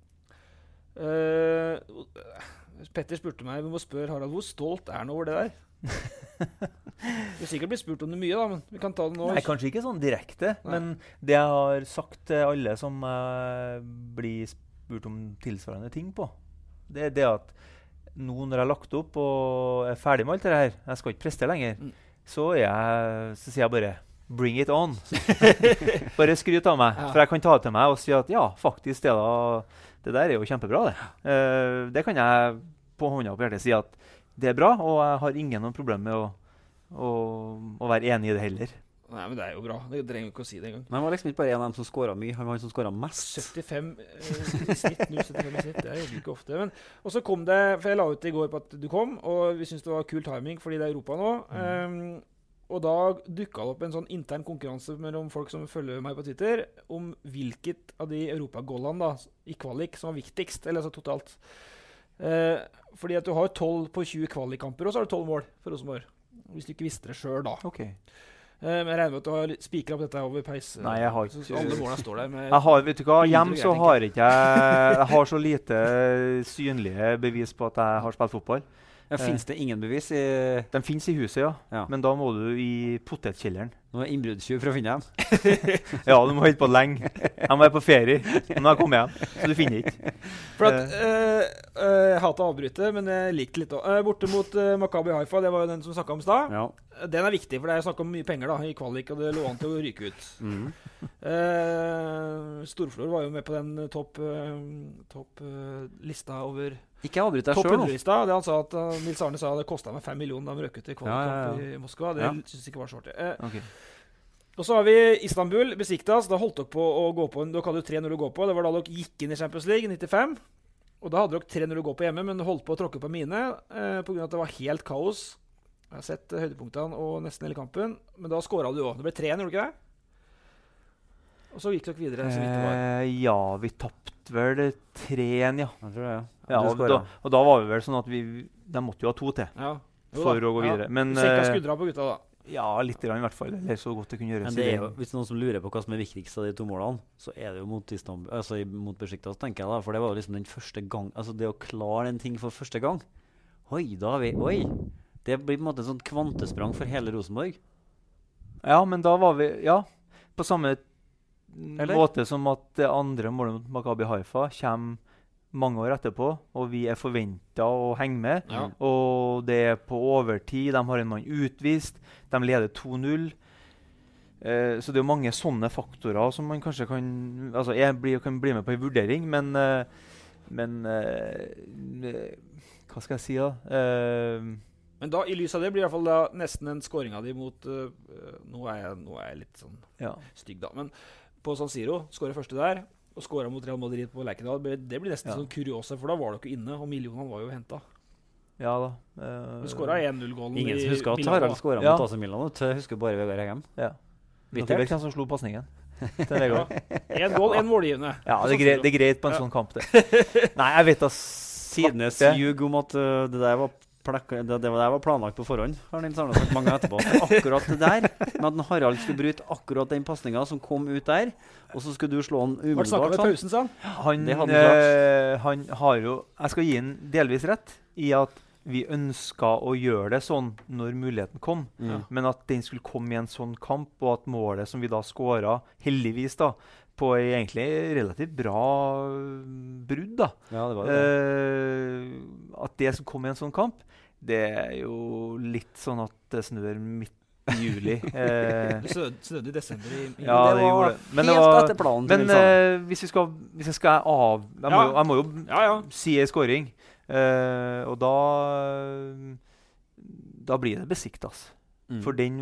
Petter spurte meg, vi må spørre Harald, hvor stolt er han over det der? Du vil sikkert bli spurt om det mye da, men vi kan ta det nå. Nei, kanskje ikke sånn direkte, men det jeg har sagt til alle som blir spurt om tilsvarende ting på, det er det at nå når jeg har lagt opp og er ferdig med alt det her, jeg skal ikke prestere lenger, så sier jeg bare bring it on. Bare skryt av meg, for jeg kan ta det til meg og si at ja, faktisk det der er jo kjempebra det. Det kan jeg på hånda på hjertet si at det er bra, og jeg har ingen problem med å være enig i det heller. Nei, men det er jo bra. Det trenger ikke å si det engang. Men han var liksom ikke bare en av dem som skåret mye, han var han som skåret mest. 75 i snitt, 0,75 i snitt, det er jo ikke ofte. Men, og så kom det, for jeg la ut i går på at du kom, og vi synes det var kul timing, fordi det er Europa nå. Og da dukket det opp en sånn intern konkurranse mellom folk som følger meg på Twitter, om hvilket av de Europa-gollene da, i kvalik som var viktigst, eller altså totalt. Fordi at du har 12 på 20 kvalikkamper, og så har du 12 mål for Rosenborg. Hvis du ikke visste det selv da. Ok. Men jeg regner med at du har spikret opp dette over peis. Nei, jeg har ikke. Så alle målene står der med... Jeg har, vet du hva, hjem så har ikke jeg har så lite synlige bevis på at jeg har spilt fotball. Ja, finnes det ingen bevis i... De finnes i huset, ja. Men da må du i potetkjelleren. Nå er innbruddstyv for å finne dem. Ja, du må holde på lenge. Jeg må være på ferie. Nå har jeg kommet hjem, så du finner ikke. For at, jeg hater å avbryte, men jeg likte litt også. Borte mot Maccabi Haifa, det var jo den som snakket om sted. Ja. Den er viktig, for det er snakket om mye penger da, i kvalik, og det lå an til å ryke ut. Storflor var jo med på den topp lista over... Ikke avbryt deg selv nå. Det han sa at Nils Arne sa det kostet meg 5 millioner da de røk ut i kvalikkamp i Moskva. Det synes jeg ikke var så artig. Okay. Og så har vi Istanbul, Besiktas. Da holdt dere på å gå på dere hadde jo 3-0 å gå på. Det var da dere gikk inn i Champions League i 95. Og da hadde dere 3-0 å gå på hjemme, men holdt på å tråkke på mine på grunn av at det var helt kaos. Jeg har sett høydepunktene og nesten hele kampen, men da skåret du også. Det ble 3-1, gjorde du ikke det? Og så gikk dere videre så vidt det var. Ja, vi tappte vel 3-1, ja. Jeg tror det, ja. Og da var vi vel sånn at de måtte jo ha 2 til for å gå videre. Men du senket skuldra på gutta da? Ja, litt grann i hvert fall. Eller så godt det kunne gjøres. Men det er jo, hvis noen som lurer på hva som er viktigst av de 2 målene, så er det jo mot Istanbul, altså mot Besiktas, tenker jeg da. For det var jo liksom den første gang, altså det å klare en ting for første gang. Det blir på en måte en sånn kvantesprang for hele Rosenborg. Ja, men da var vi, på samme måte som at det andre målet mot Maccabi Haifa kommer mange år etterpå, og vi er forventet å henge med. Ja. Og det er på overtid, de har en mann utvist, de leder 2-0. Så det er jo mange sånne faktorer som man kanskje kan... Altså, kan bli med på en vurdering, men hva skal jeg si da? Men da, i lys av det, blir i hvert fall da nesten en scoring av de mot... Nå er jeg litt sånn stygg da, men på San Siro, skåret første der, og skåret mot Real Madrid på Lerkendal, det blir nesten sånn kuriose, for da var det ikke inne, og millionene var jo hentet. Ja da. Du skåret 1-0-gålen i Ingen som husker at Harald skåret mot AC Milan, jeg husker bare Vegard Hegem. Ja. Det er vel hvem som slo passningen. En mål, en målgivende. Ja, det er greit på en sånn kamp det. Nei, jeg vet da Sidenes ljug om at det der var det var planlagt på forhånd, har Nils Arne sagt mange etterpå. Akkurat det der, med at Harald skulle bryte akkurat den passningen som kom ut der, og så skulle du slå han umiddelbart. Hva snakket med pausen, sa han? Han har jo, jeg skal gi han delvis rett, i at vi ønsket å gjøre det sånn når muligheten kom, men at den skulle komme i en sånn kamp, og at målet som vi da skåret, heldigvis da, på egentlig relativt bra brudd da. Ja, det var det. At det som kom i en sånn kamp, det er jo litt sånn at det snør midt i juli. Det snødde i desember ja, det gjorde det. Men helt etter planen. Men hvis jeg skal jeg må jo si en scoring. Og da blir det Besiktas. For den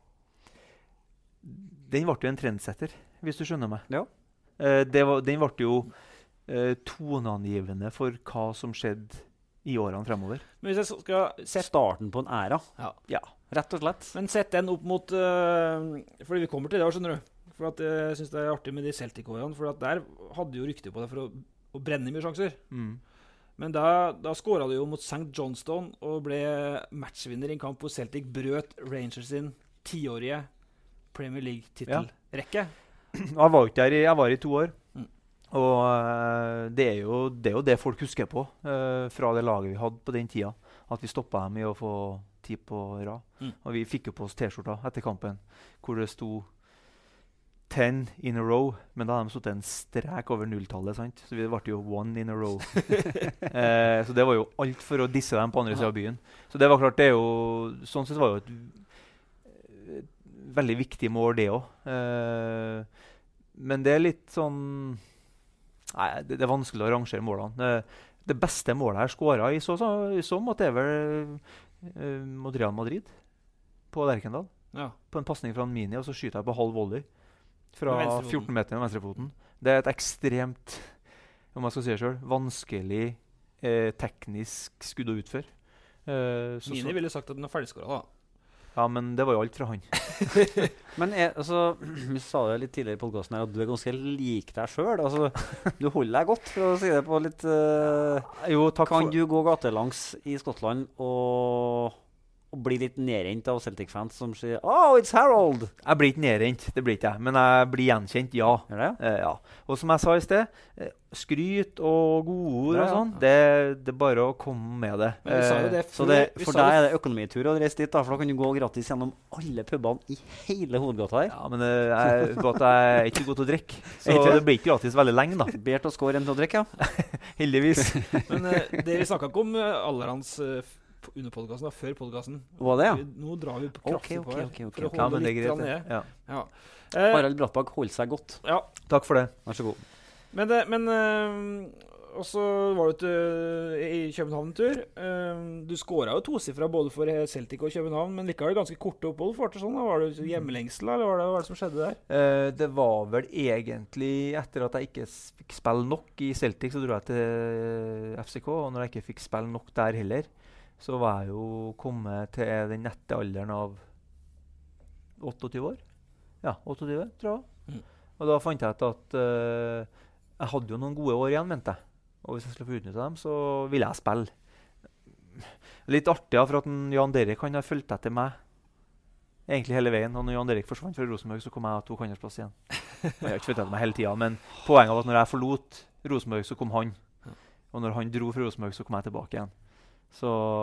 ble jo en trendsetter, hvis du skjønner meg. Ja. Den ble jo toneangivende for hva som skjedde i årene fremover. Men hvis jeg skal sette starten på en æra. Ja, rett og slett. Men sett den opp mot fordi vi kommer til det, skjønner du. For at jeg synes det er artig med de Celtic-årene, for at der hadde jo rykte på det for å brenne mye sjanser. Men da skåret de jo mot St. Johnstone og ble matchvinner i en kamp hvor Celtic brøt Rangers sin 10-årige Premier League-titelrekke. Jeg var ikke der, jeg var i 2 år. Og det er jo det folk husker på fra det laget vi hadde på den tida. At vi stoppet dem i å få 10 på rad. Og vi fikk jo på oss T-skjorta etter kampen, hvor det sto 10 in a row, men da hadde de stått en strek over 0-tallet, sant? Så det ble jo 1 in a row. Så det var jo alt for å disse dem på andre siden av byen. Så det var klart, det er jo, sånn sett var jo et veldig viktig mål, det også. Men det litt sånn... Nei, det er vanskelig å rangere målene. Det beste målet jeg skåret i så måte vel mot Real Madrid på Lerkendal. Ja. På en passning fra en mini, og så skyter jeg på halv volley fra 14 meter med venstrefoten. Det er et ekstremt, om jeg skal si det selv, vanskelig teknisk skudd å utføre. Mini ville sagt at den er ferdigskåret da. Ja, men det var jo alt fra han. Men vi sa det litt tidligere i podcasten her, at du er ganske lik deg selv. Altså, du holder deg godt, for å si det på litt... Jo, takk kan du gå gatelangs i Skottland og bli litt nedrent av Celtic-fans som sier «Oh, it's Harold!» Jeg blir ikke nedrent, det blir ikke jeg. Men jeg blir gjenkjent, ja. Gjør det? Ja. Og som jeg sa i sted, skryt og gode ord og sånn, det er bare å komme med det. Men vi sa jo det for deg er det økonomitur å reise dit, da, for da kan du gå gratis gjennom alle pubene i hele hovedgata her. Ja, men jeg er ikke god til å drikke, så det blir ikke gratis veldig lenge, da. Bedre til å skåre enn til å drikke, ja. Heldigvis. Men det vi snakket ikke om Allerhans under podcasten, før podcasten. Hva er det, ja? Nå drar vi kraftig på her, for å ja, holde litt nede. Ja. Ja. Harald Brattbakk holder seg godt. Ja. Takk for det. Vær så god. Men og så var du i København-tur. Du skåret jo tosifra både for Celtic og København, men likevel ganske korte opphold. For det sånn, da? Var det hjemmelengsel, eller hva var det som skjedde der? Det var vel egentlig etter at jeg ikke fikk spille nok i Celtic, så dro jeg til FCK, og når jeg ikke fikk spille nok der heller, så var jeg jo kommet til den nette alderen av 28 år. Ja, 28, tror jeg. Og da fant jeg ut at jeg hadde jo noen gode år igjen, mente jeg. Og hvis jeg skulle få utnytte dem, så ville jeg spille. Litt artig, for at Jan Derek han har fulgt etter meg egentlig hele veien. Og når Jan Derek forsvant fra Rosenborg, så kom jeg og tok hans plass igjen. Jeg har ikke fulgt etter meg hele tiden, men poenget var at når jeg forlot Rosenborg, så kom han. Og når han dro fra Rosenborg, så kom jeg tilbake igjen. Så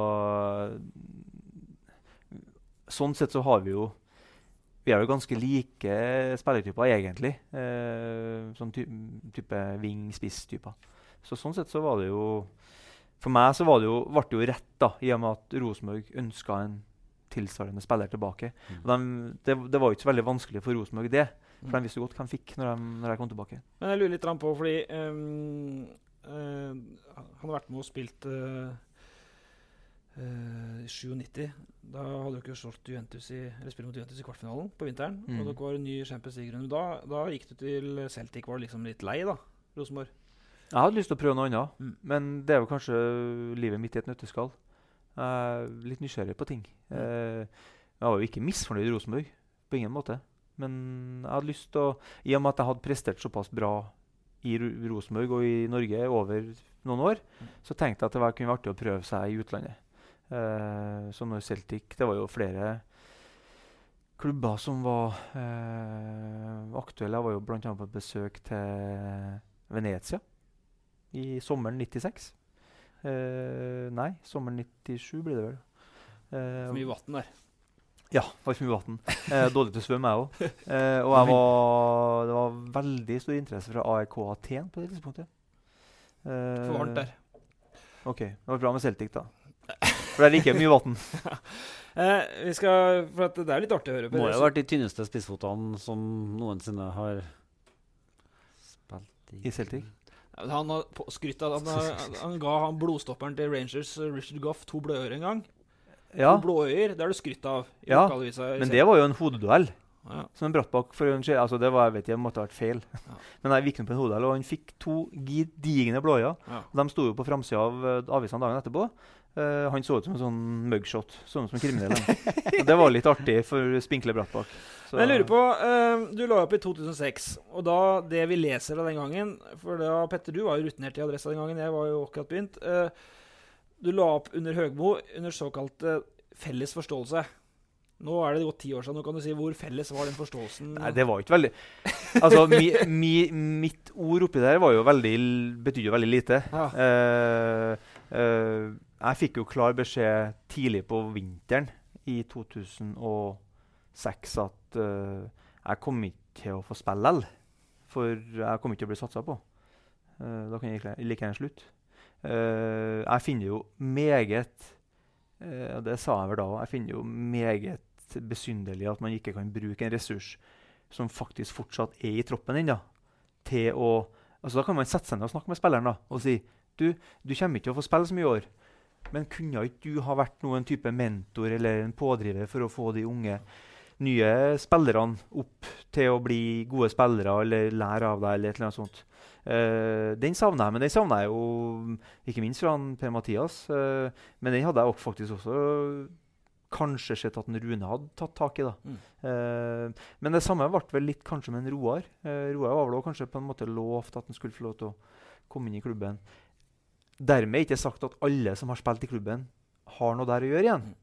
sånn sett så har vi er jo ganske like spillertyper egentlig, sånn type wing-spiss-typer. Så sånn sett så var det jo, for meg så ble det jo rett da, i og med at Rosenborg ønsket en tilsvarende spiller tilbake. Og det var jo ikke så veldig vanskelig for Rosenborg det, for de visste jo godt hva de fikk når jeg kom tilbake. Men jeg lurer litt på, fordi han har vært med og spilt... I 97, da hadde dere slått Juventus spilt mot Juventus i kvartfinalen på vinteren, og dere var en ny Champions League-runde. Da gikk du til Celtic, var liksom litt lei da, Rosenborg? Jeg hadde lyst til å prøve noe annet, men det er jo kanskje livet mitt i et nøtteskall. Litt nysgjerrig på ting. Jeg var jo ikke misfornøyd i Rosenborg, på ingen måte. Men jeg hadde lyst til å, i og med at jeg hadde prestert såpass bra i Rosenborg og i Norge over noen år, så tenkte jeg at det kunne vært artig å prøve seg i utlandet. Så når Celtic, det var jo flere klubber som var aktuelle. Jeg var jo blant annet på besøk til Venezia i sommeren 96. Nei, sommeren 97 blir det vel. For mye vatten der. Ja, det var for mye vatten. Dårlig til å svømme jeg også. Og det var veldig stor interesse fra AEK Aten på det tidspunktet. For varmt der. Ok, det var bra med Celtic da. For det er like mye vatten. For det er litt artig å høre på. Må jo ha vært de tynneste spissfotene som noensinne har spilt i Celtic. Han har skrytt av han ga han blodstopperen til Rangers, Richard Goff, 2 blåøyer en gang. Ja. 2 blåøyer, det har du skrytt av. Ja, men det var jo en hodeduell. Ja. Som en Brattbakk for en skje, altså det var, jeg vet ikke, det måtte ha vært feil. Ja. Men jeg gikk ned på en hodeduell, og han fikk 2 gedigne blåøyer. Ja. De sto jo på framsiden av avisen dagen etterpå. Han så ut som en sånn mugshot, sånn som en kriminell. Det var litt artig for spinkle Brattbakk. Men jeg lurer på, du la opp i 2006, og da det vi leser av den gangen, for da, Petter, du var jo rutinert i Adressa den gangen, jeg var jo akkurat begynt, du la opp under Høgmo, under såkalt felles forståelse. Nå er det gått 10 år siden, nå kan du si hvor felles var den forståelsen? Nei, det var ikke veldig... Altså, mitt ord oppi der var jo betydde jo veldig lite. Ja. Jeg fikk jo klar beskjed tidlig på vinteren i 2006 at jeg kom ikke til å få spille L, for jeg kom ikke til å bli satset på. Da kan jeg like gjerne slutt. Jeg finner jo meget, og det sa jeg vel da, jeg finner jo meget litt besynderlig at man ikke kan bruke en ressurs som faktisk fortsatt i troppen ennå, til å altså da kan man sette seg ned og snakke med spilleren da, og si du kommer ikke til å få spille så mye i år, men kunne ikke du ha vært noen type mentor eller en pådriver for å få de unge nye spillerne opp til å bli gode spillere eller lære av deg eller et eller annet sånt. Den savner jeg, men den savner jeg jo ikke minst fra Per-Mathias, men den hadde jeg faktisk også kanskje sett at Rune hadde tatt tak i da. Men det samme ble vel litt kanskje med en Roar. Roar var vel også kanskje på en måte lovt at han skulle få lov til å komme inn i klubben. Dermed ikke sagt at alle som har spilt i klubben har noe der å gjøre igjen.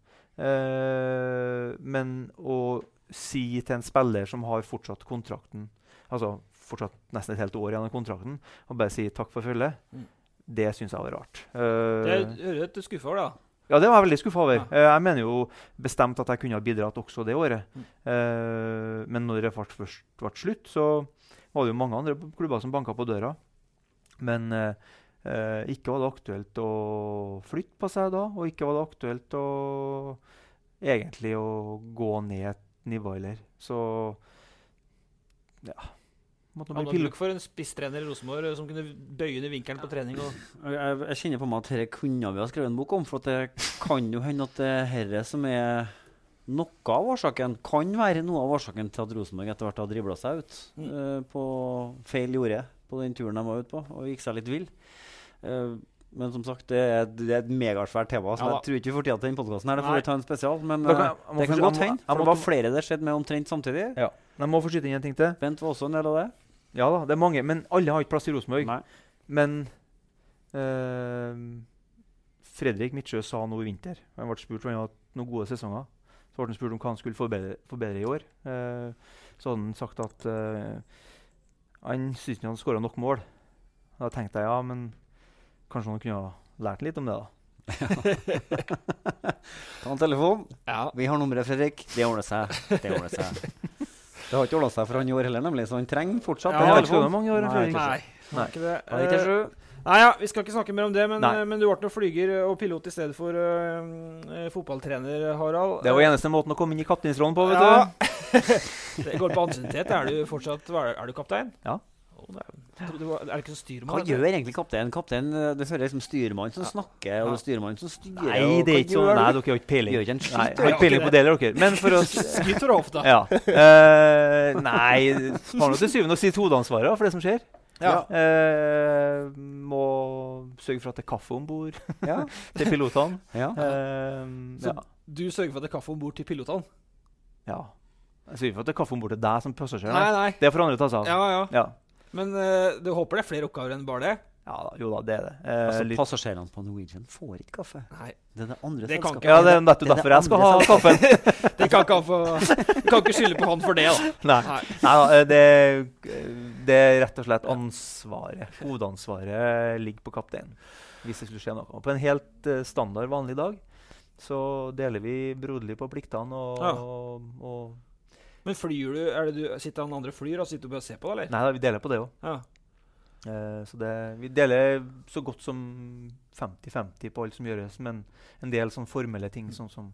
Men å si til en spiller som har fortsatt kontrakten, altså fortsatt nesten et helt år igjen av kontrakten, og bare si takk for følget, det synes jeg var rart. Det hører du skuffa over da? Ja, det var jeg veldig skuffa over. Jeg mener jo bestemt at jeg kunne ha bidratt også det året. Men når det først ble slutt, så var det jo mange andre klubber som banket på døra. Men ikke var det aktuelt å flytte på seg da, og ikke var det aktuelt egentlig å gå ned et nivå eller. Så ja. Han hadde bruk for en spisstrener i Rosenborg som kunne bøye ned vinkelen på trening. Jeg kjenner på meg at dette kunne vi ha skrevet en bok om, for at det kan jo hende at det herre som er noe av årsaken, kan være noe av årsaken til at Rosenborg etter hvert har driblet seg ut på feil jorde på den turen de var ute på, og gikk seg litt vill. Men som sagt, det er et megasvært tema, så jeg tror ikke vi får tid til den podcasten her. Det får vi ta en spesial, men det kan godt hende. For det var flere det skjedde med omtrent samtidig. Ja, jeg må få skyte inn en ting til. Bent var også en del av det. Ja da, det er mange, men alle har ikke plass i Rosenborg. Nei. Men Fredrik Midtsjø sa noe i vinter. Han ble spurt om han hadde noen gode sesonger. Så ble han spurt om hva han skulle forbedre i år. Så hadde han sagt at han syntes han hadde skåret nok mål. Da tenkte jeg, ja, men kanskje han kunne ha lært litt om det da. Ta en telefon. Ja. Vi har nummeret, Fredrik. Det ordner seg. Det ordner seg. Det har ikke ordnet seg for han i år heller, nemlig, så han trenger fortsatt en telefon. Mange år, Nei, ikke det. Nei, ja, vi skal ikke snakke mer om det, men du ble noen flyger og pilot i stedet for fotballtrener, Harald. Det var eneste måten å komme inn i kapteinsrollen på, vet du. Det går på ansiennitet. Er du kaptein? Ja. Er det ikke så styrmann? Hva gjør egentlig kaptein? Kaptein, det føler liksom styrmann som snakker, og det er styrmann som styrer. Nei, det er ikke sånn. Nei, dere har ikke peiling. Gjør ikke en skitt. Nei, har ikke peiling på det, dere. Men for oss... Skutt for ofte. Ja. Nei, har noe til syvende og sist hovedansvaret for det som skjer. Ja. Må sørge for at det er kaffe ombord til pilotene. Ja. Så du sørger for at det er kaffe ombord til pilotene? Ja. Jeg sørger for at det er kaffe ombord til deg som passasjer. Nei. Det er for andre å ta seg av. Ja. Men du håper det er flere oppgaver enn bare det? Ja da, jo da, det er det. Altså, passasjerene på Norwegian får ikke kaffe. Nei. Det er det andre selskapet. Ja, det er nettopp derfor jeg skal ha kaffen. Du kan ikke skylde på han for det, da. Nei, det er rett og slett ansvaret. Hovedansvaret ligger på kapteinen, hvis det skulle skje noe. På en helt standard, vanlig dag, så deler vi broderlig på pliktene og Men flyr du, sitter han andre flyr og sitter du bare og ser på det, eller? Nei, vi deler på det også. Ja. Så vi deler så godt som 50-50 på alt som gjøres, men en del sånn formelle ting, sånn som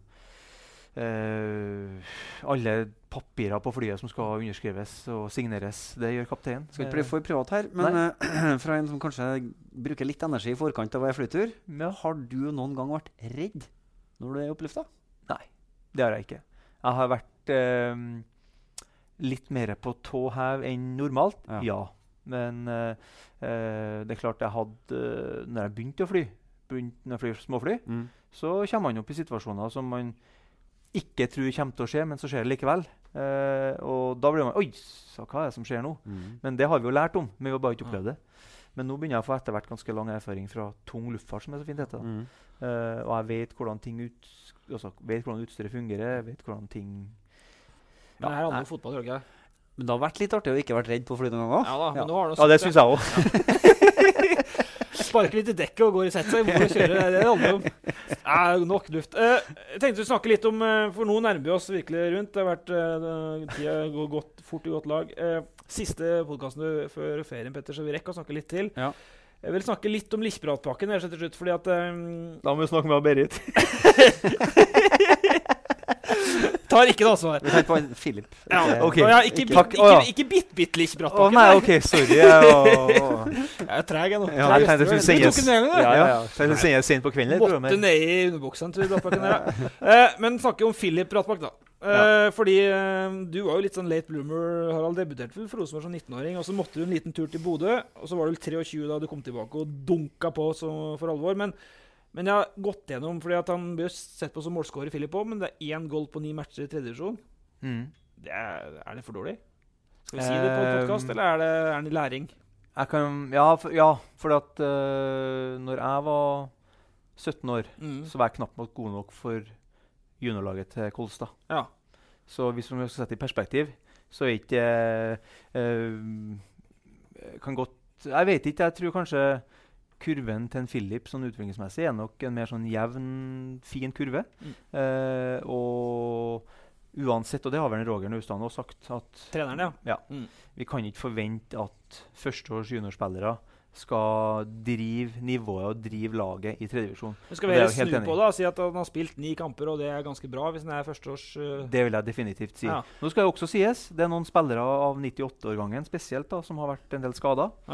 alle papirer på flyet som skal underskrives og signeres, det gjør kapteinen. Skal ikke bli for privat her, men fra en som kanskje bruker litt energi i forkant av hver flytur, har du noen gang vært redd når du er oppe i lufta? Nei, det har jeg ikke. Jeg har vært litt mer på tå hev enn normalt, ja. Men det er klart jeg hadde, når jeg begynte å fly, når jeg flyr småfly, så kommer man opp i situasjoner som man ikke tror kommer til å skje, men så skjer det likevel. Og da blir man, oi, så hva er det som skjer nå? Men det har vi jo lært om, men vi har bare ikke opplevd det. Men nå begynner jeg å få etter hvert ganske lang erfaring fra tung luftfart, som er så fint dette. Og jeg vet hvordan vet hvordan utstyret fungerer, vet hvordan ting... Men det her handler om fotball, gjør det ikke? Men det har vært litt artig å ikke vært redd på å fly noen gang. Ja da, men nå har det synes jeg også. Sparker litt i dekket og går i settet, må kjøre, det handler om. Nok luft. Jeg tenkte å snakke litt om, for nå nærmer vi oss virkelig rundt. Det har vært, tida går fort i godt lag. Siste podcasten før ferien, Petter, så vi rekker å snakke litt til. Ja. Jeg vil snakke litt om Lichpratpakken, rett og slett, fordi at... Da må vi snakke med Berit. tar ikke det ansvar. Vi tenker på Filip. Ja, okay. Ikke bitt-bitt-litt Brattbakken. Nei, ok, sorry. Jeg er treg nå. Ja, jeg tenkte du sendes. Ja. Sent på kvelden. Måtte ned i underbuksen til Brattbakken. Men snakker om Filip Brattbakk da. Fordi du var jo litt sånn late bloomer, Harald, debutert for Rosenborg som 19-åring, og så måtte du en liten tur til Bodø, og så var du 23 da du kom tilbake og dunka på for alvor, men jeg har gått gjennom, fordi at han ble sett på som målskårer Filip også, men det er 1 goal på 9 matcher i 3. divisjon. Er det for dårlig? Skal vi si det på en podcast, eller er det læring? For at når jeg var 17 år, så var jeg knapt nok god nok for juniorlaget til Kolstad. Ja. Så hvis vi skal sette i perspektiv, så er ikke kan godt, jeg vet ikke, jeg tror kanskje kurven til en Filip sånn utviklingsmessig er nok en mer sånn jevn, fin kurve. Og uansett, og det har vel Roger Naustdal også sagt, at treneren, vi kan ikke forvente at førsteårs juniorspillere skal drive nivået og drive laget i 3. divisjon. Du skal vel snu på det og si at han har spilt 9 kamper, og det er ganske bra hvis han er førsteårs... Det vil jeg definitivt si. Ja. Nå skal det også sies, det er noen spillere av 98-årgangen spesielt da, som har vært en del skadet. Ja.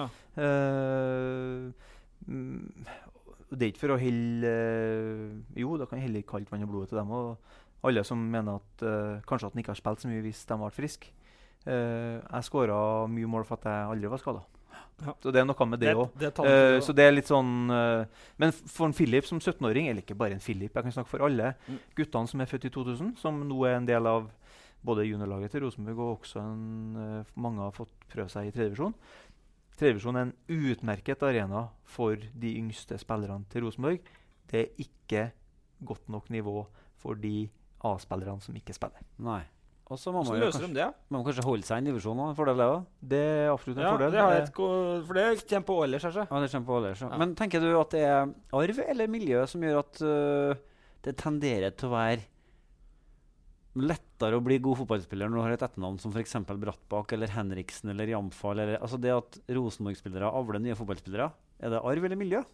Det er ikke for å helle... Jo, da kan jeg helle kaldt vann og blodet til dem, og alle som mener at kanskje at de ikke har spilt så mye hvis de var friske. Jeg skåret mye mål for at jeg aldri var skadet. Ja. Så det er noe med det også. Så det er litt sånn men for en Filip som 17-åring, eller ikke bare en Filip, jeg kan snakke for alle guttene som er født i 2000, som nå er en del av både juniorlaget til Rosenborg, og også mange har fått prøve seg i 3. divisjon. 3. divisjon er en utmerket arena for de yngste spillerne til Rosenborg. Det er ikke godt nok nivå for de A-spillerne som ikke spiller. Nei. Og så må man kanskje holde seg i en divisjon også, for det lever. Det er absolutt en fordel. For det kommer på ellers, kanskje. Ja, det kommer på ellers. Ja. Men tenker du at det er arv eller miljø som gjør at det tenderer til å være lettere å bli god fotballspiller når du har et etternavn som for eksempel Brattbakk eller Henriksen eller Jamfall, eller altså det at Rosenborg-spillere avler nye fotballspillere, er det arv eller miljø?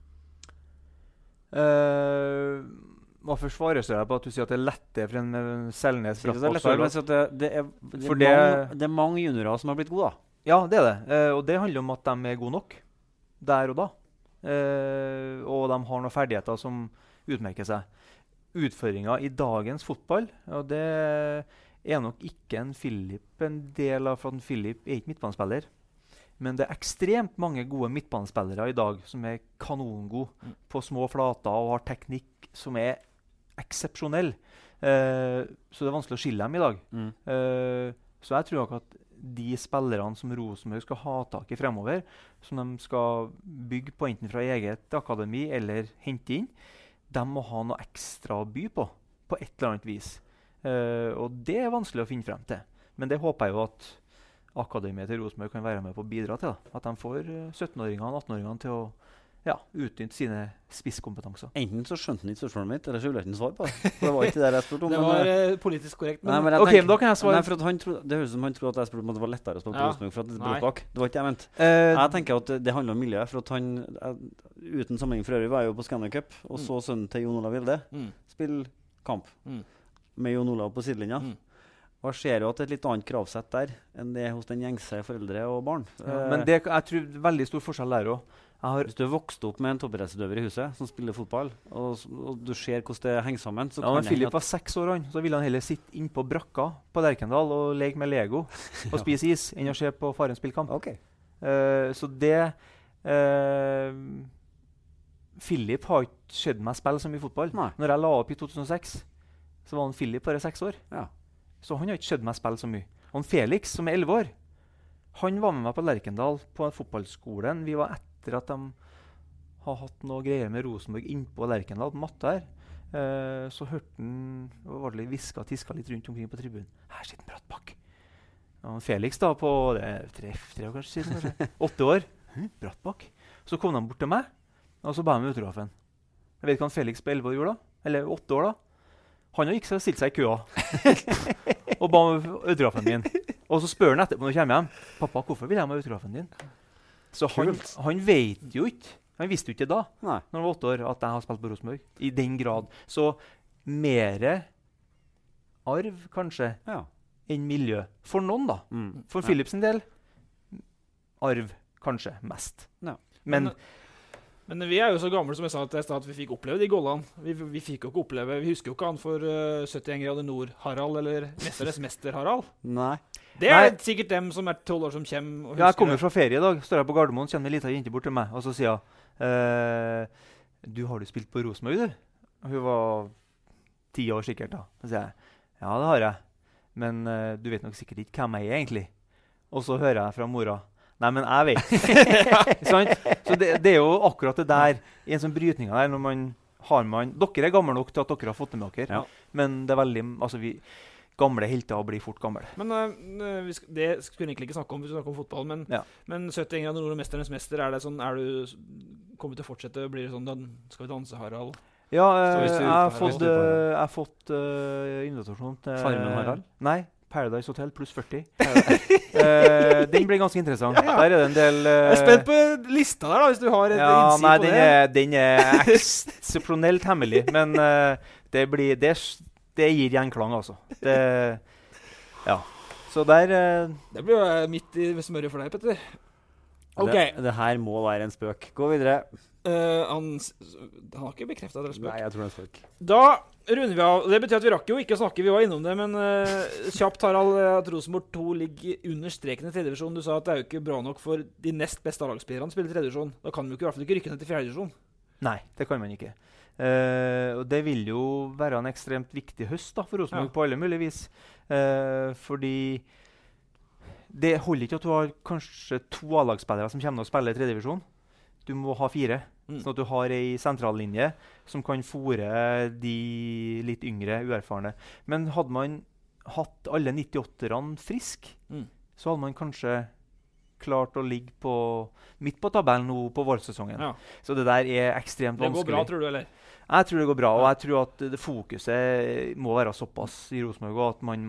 Må først svare seg på at du sier at det er lettere for en Selnes det er mange juniorer som har blitt gode da. Ja, det er det. Og det handler om at de er gode nok der og da. Og de har noen ferdigheter som utmerker seg. Utføringen i dagens fotball, og det er nok ikke en Filip en del av, for en Filip er ikke midtbanespiller. Men det er ekstremt mange gode midtbanespillere i dag som er kanongode på små flater og har teknikk som er eksepsjonell. Så det er vanskelig å skille dem i dag. Så jeg tror nok at de spillerne som Rosenborg skal ha tak i fremover, som de skal bygge på enten fra eget akademi eller hente inn, de må ha noe ekstra å by på et eller annet vis. Og det er vanskelig å finne frem til. Men det håper jeg jo at akademiet til Rosenborg kan være med på å bidra til. Da. At de får 17-åringene og 18-åringene til å utnytte sine spisskompetanser. Enten så skjønte han ikke spørsmålet mitt, eller så ville han ikke svare på det. Det var ikke det jeg spurte om. Det var politisk korrekt. Men da kan jeg svare. Nei, for det høres ut som han trodde at jeg spurte om det var lettere å spille på Rosenborg for at det er Brattbakk. Det var ikke jeg ment. Jeg tenker at det handler om miljøet, for at han, uten sammenheng for øvrig, var jeg jo på Scanner Cup, og så sønnen til Jon Olav Vilde spille kamp med Jon Olav på sidelinja. Og jeg ser jo at det er et litt annet kravsett der enn det hos den gjengse foreldre og barn. Men jeg tror det er veldig stor forskjell der også. Hvis du har vokst opp med en toppidrettsutøver i huset som spiller fotball, og du ser hvordan det henger sammen, så kan Filip var 6 år, så ville han heller sitte inn på brakka på Lerkendal og leke med Lego og spise is, enn å se på faren spille kamp. Okay. Så det Filip har ikke skjedd meg spille så mye fotball. Nei. Når jeg la opp i 2006, så var han Filip bare 6 år. Ja. Så han har ikke skjedd meg spille så mye. Og Felix, som er 11 år, han var med meg på Lerkendal på fotballskolen. Vi var etter at de har hatt noe greier med Rosenborg innpå Lerkendal på matta her. Så hørte han, og var det hviska og tiska litt rundt omkring på tribunen. Her sitter Brattbakk. Og Felix da på 3 år kanskje siden, kanskje. 8 år. Brattbakk. Så kom de bort til meg, og så ba de med autografen. Jeg vet ikke hva Felix på 11 år gjorde da, eller 8 år da. Han gikk seg og stilte seg i køa og ba med autografen min. Og så spør han etterpå når han kommer hjem. Pappa, hvorfor vil jeg med autografen din? Så han vet jo ikke. Han visste jo ikke da, Nei. Når han var 8 år, at jeg har spilt på Rosenborg. I den grad. Så mer arv, kanskje, Ja. enn miljø. For noen, da. For Philips sin del, arv kanskje mest. Ja. Men vi er jo så gamle som jeg sa at vi fikk oppleve de gollene. Vi fikk jo ikke oppleve, vi husker jo ikke han for 71 grader nord Harald, eller Mesternes mester Harald. Nei. Det er sikkert dem som er 12 år som kommer og husker Jeg kommer fra ferie i dag, står jeg på Gardermoen, kjenner en liten jente bort til meg, og så sier hun, du har du spilt på Rosenborg, du? Hun var 10 år sikkert da. Så sier jeg, ja det har jeg, men du vet nok sikkert ikke hvem jeg er egentlig. Og så hører jeg fra mora, nei, men jeg vet. Så det er jo akkurat det der, i en sånn brytning der, når dere er gamle nok til at dere har fått det med dere, men det er veldig, altså gamle helter blir fort gamle. Men det skulle vi egentlig ikke snakke om hvis vi snakker om fotball, men 71 grader nord og Mesternes mester, er det sånn, kommer til å fortsette, blir det sånn, skal vi danse, Harald? Ja, jeg har fått invitasjon til Farmen Harald? Nei, Paradise Hotel pluss 40. Den blir ganske interessant. Der er det en del Jeg er spent på lista der da, hvis du har et innsyn på det. Den er eksepsjonelt hemmelig, men det gir gjenklang, altså. Så der Det blir jo midt i smøret for deg, Petter. Ok. Det her må være en spøk. Gå videre. Han har ikke bekreftet at det er spøk. Nei, jeg tror det er spøk. Da runder vi av. Det betyr at vi rakk jo ikke å snakke, vi var innom det, men kjapt, Harald, at Rosenborg 2 ligger under streken i 3. divisjon. Du sa at det er jo ikke bra nok for de nest beste A-lagsspillerne å spille i 3. divisjon. Da kan vi jo ikke, i hvert fall ikke rykke ned til 4. divisjon. Nei, det kan man ikke. Og det vil jo være en ekstremt viktig høst da, for Rosenborg på alle mulige vis. Fordi det holder ikke at du har kanskje 2 A-lagsspillere som kommer til å spille i 3. divisjon. Du må ha 4, sånn at du har en sentrallinje som kan fôre de litt yngre, uerfarne. Men hadde man hatt alle 98-erne frisk, så hadde man kanskje klart å ligge midt på tabellen nå på vårsesongen. Ja. Så det der er ekstremt vanskelig. Det går bra, tror du, eller? Jeg tror det går bra, og jeg tror at fokuset må være såpass i Rosenborg, og at man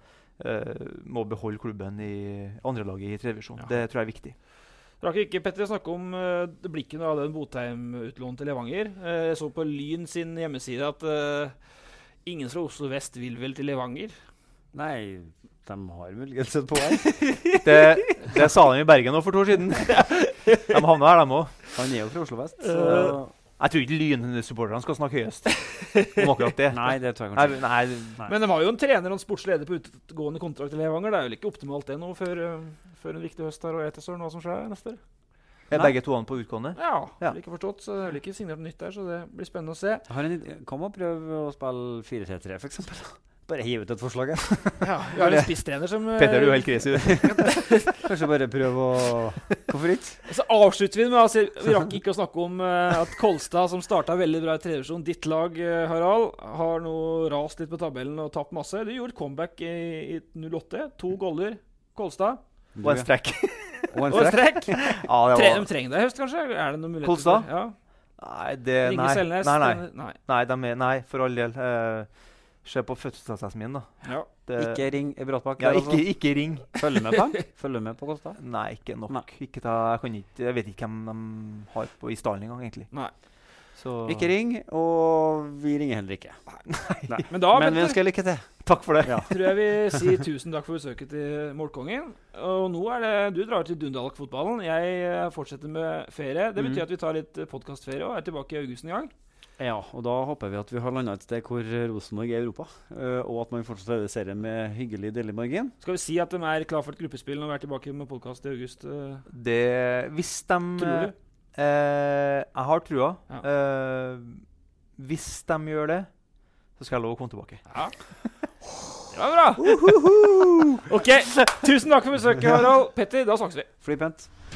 må beholde klubben i andre laget i 3. divisjon. Ja. Det tror jeg er viktig. Rakk ikke Petter snakke om blikken av den Botheim-utlånen til Levanger. Jeg så på Lyn sin hjemmeside at ingen fra Oslo Vest vil vel til Levanger. Nei, de har muligens et poeng. Det sa de i Bergen nå for 2 år siden. De havner her, de også. Han er jo fra Oslo Vest. Jeg tror ikke Lyn-supporterne skal snakke høyest om akkurat det. Nei, det tror jeg kanskje. Nei. Men de har jo en trener og en sportslig leder på utgående kontrakt til Levanger. Det er jo ikke optimalt det nå før en viktig høst her og etterstår hva som skjer neste år. Er begge to på utgående? Ja, det er ikke forstått, så det er ikke signert noe nytt der, så det blir spennende å se. Kan man prøve å spille 4-3-3 for eksempel? Bare hive ut et forslag. Ja, vi har en spisstrener som Petter, du er helt crazy. Kanskje bare prøve å... Hvorfor ikke? Så avslutter vi med vi rakk ikke å snakke om at Kolstad, som startet veldig bra i 3. divisjon, ditt lag, Harald, har nå rast litt på tabellen og tapt masse. Du gjorde comeback i 08, 2 goller, Kolstad. Og en strekk. Og en strekk. Ja, de trenger deg i høst, kanskje? Er det noen muligheter? Kolstad? Ja. Nei, for all del. Se på fødselsattesten min, da. Ja. Ikke ring i Brattbakk. Ja, ikke ring. Følg med på den? Følg med på Kolstad? Nei, ikke nok. Jeg vet ikke hvem de har i stallen engang, egentlig. Nei. Så. Ikke ring, og vi ringer heller ikke. Nei. Men vi ønsker lykke til. Takk for det. Ja. Tror jeg vi sier 1000 takk for besøket til Målkongen. Og nå er det du drar til Dundalk-fotballen. Jeg fortsetter med ferie. Det betyr at vi tar litt podcastferie og er tilbake i august en gang. Ja, og da håper vi at vi har landet et sted hvor Rosenborg er i Europa, og at man fortsatt leder serien med hyggelig delig margin. Skal vi si at de er klar for et gruppespill når vi er tilbake med podcast i august? Hvis de... Tror du? Jeg har trua. Ja. Hvis de gjør det, så skal jeg love å komme tilbake. Ja. Det var bra! Ok, 1000 takk for besøket, Harald. Petter, da snakkes vi. Fly pent.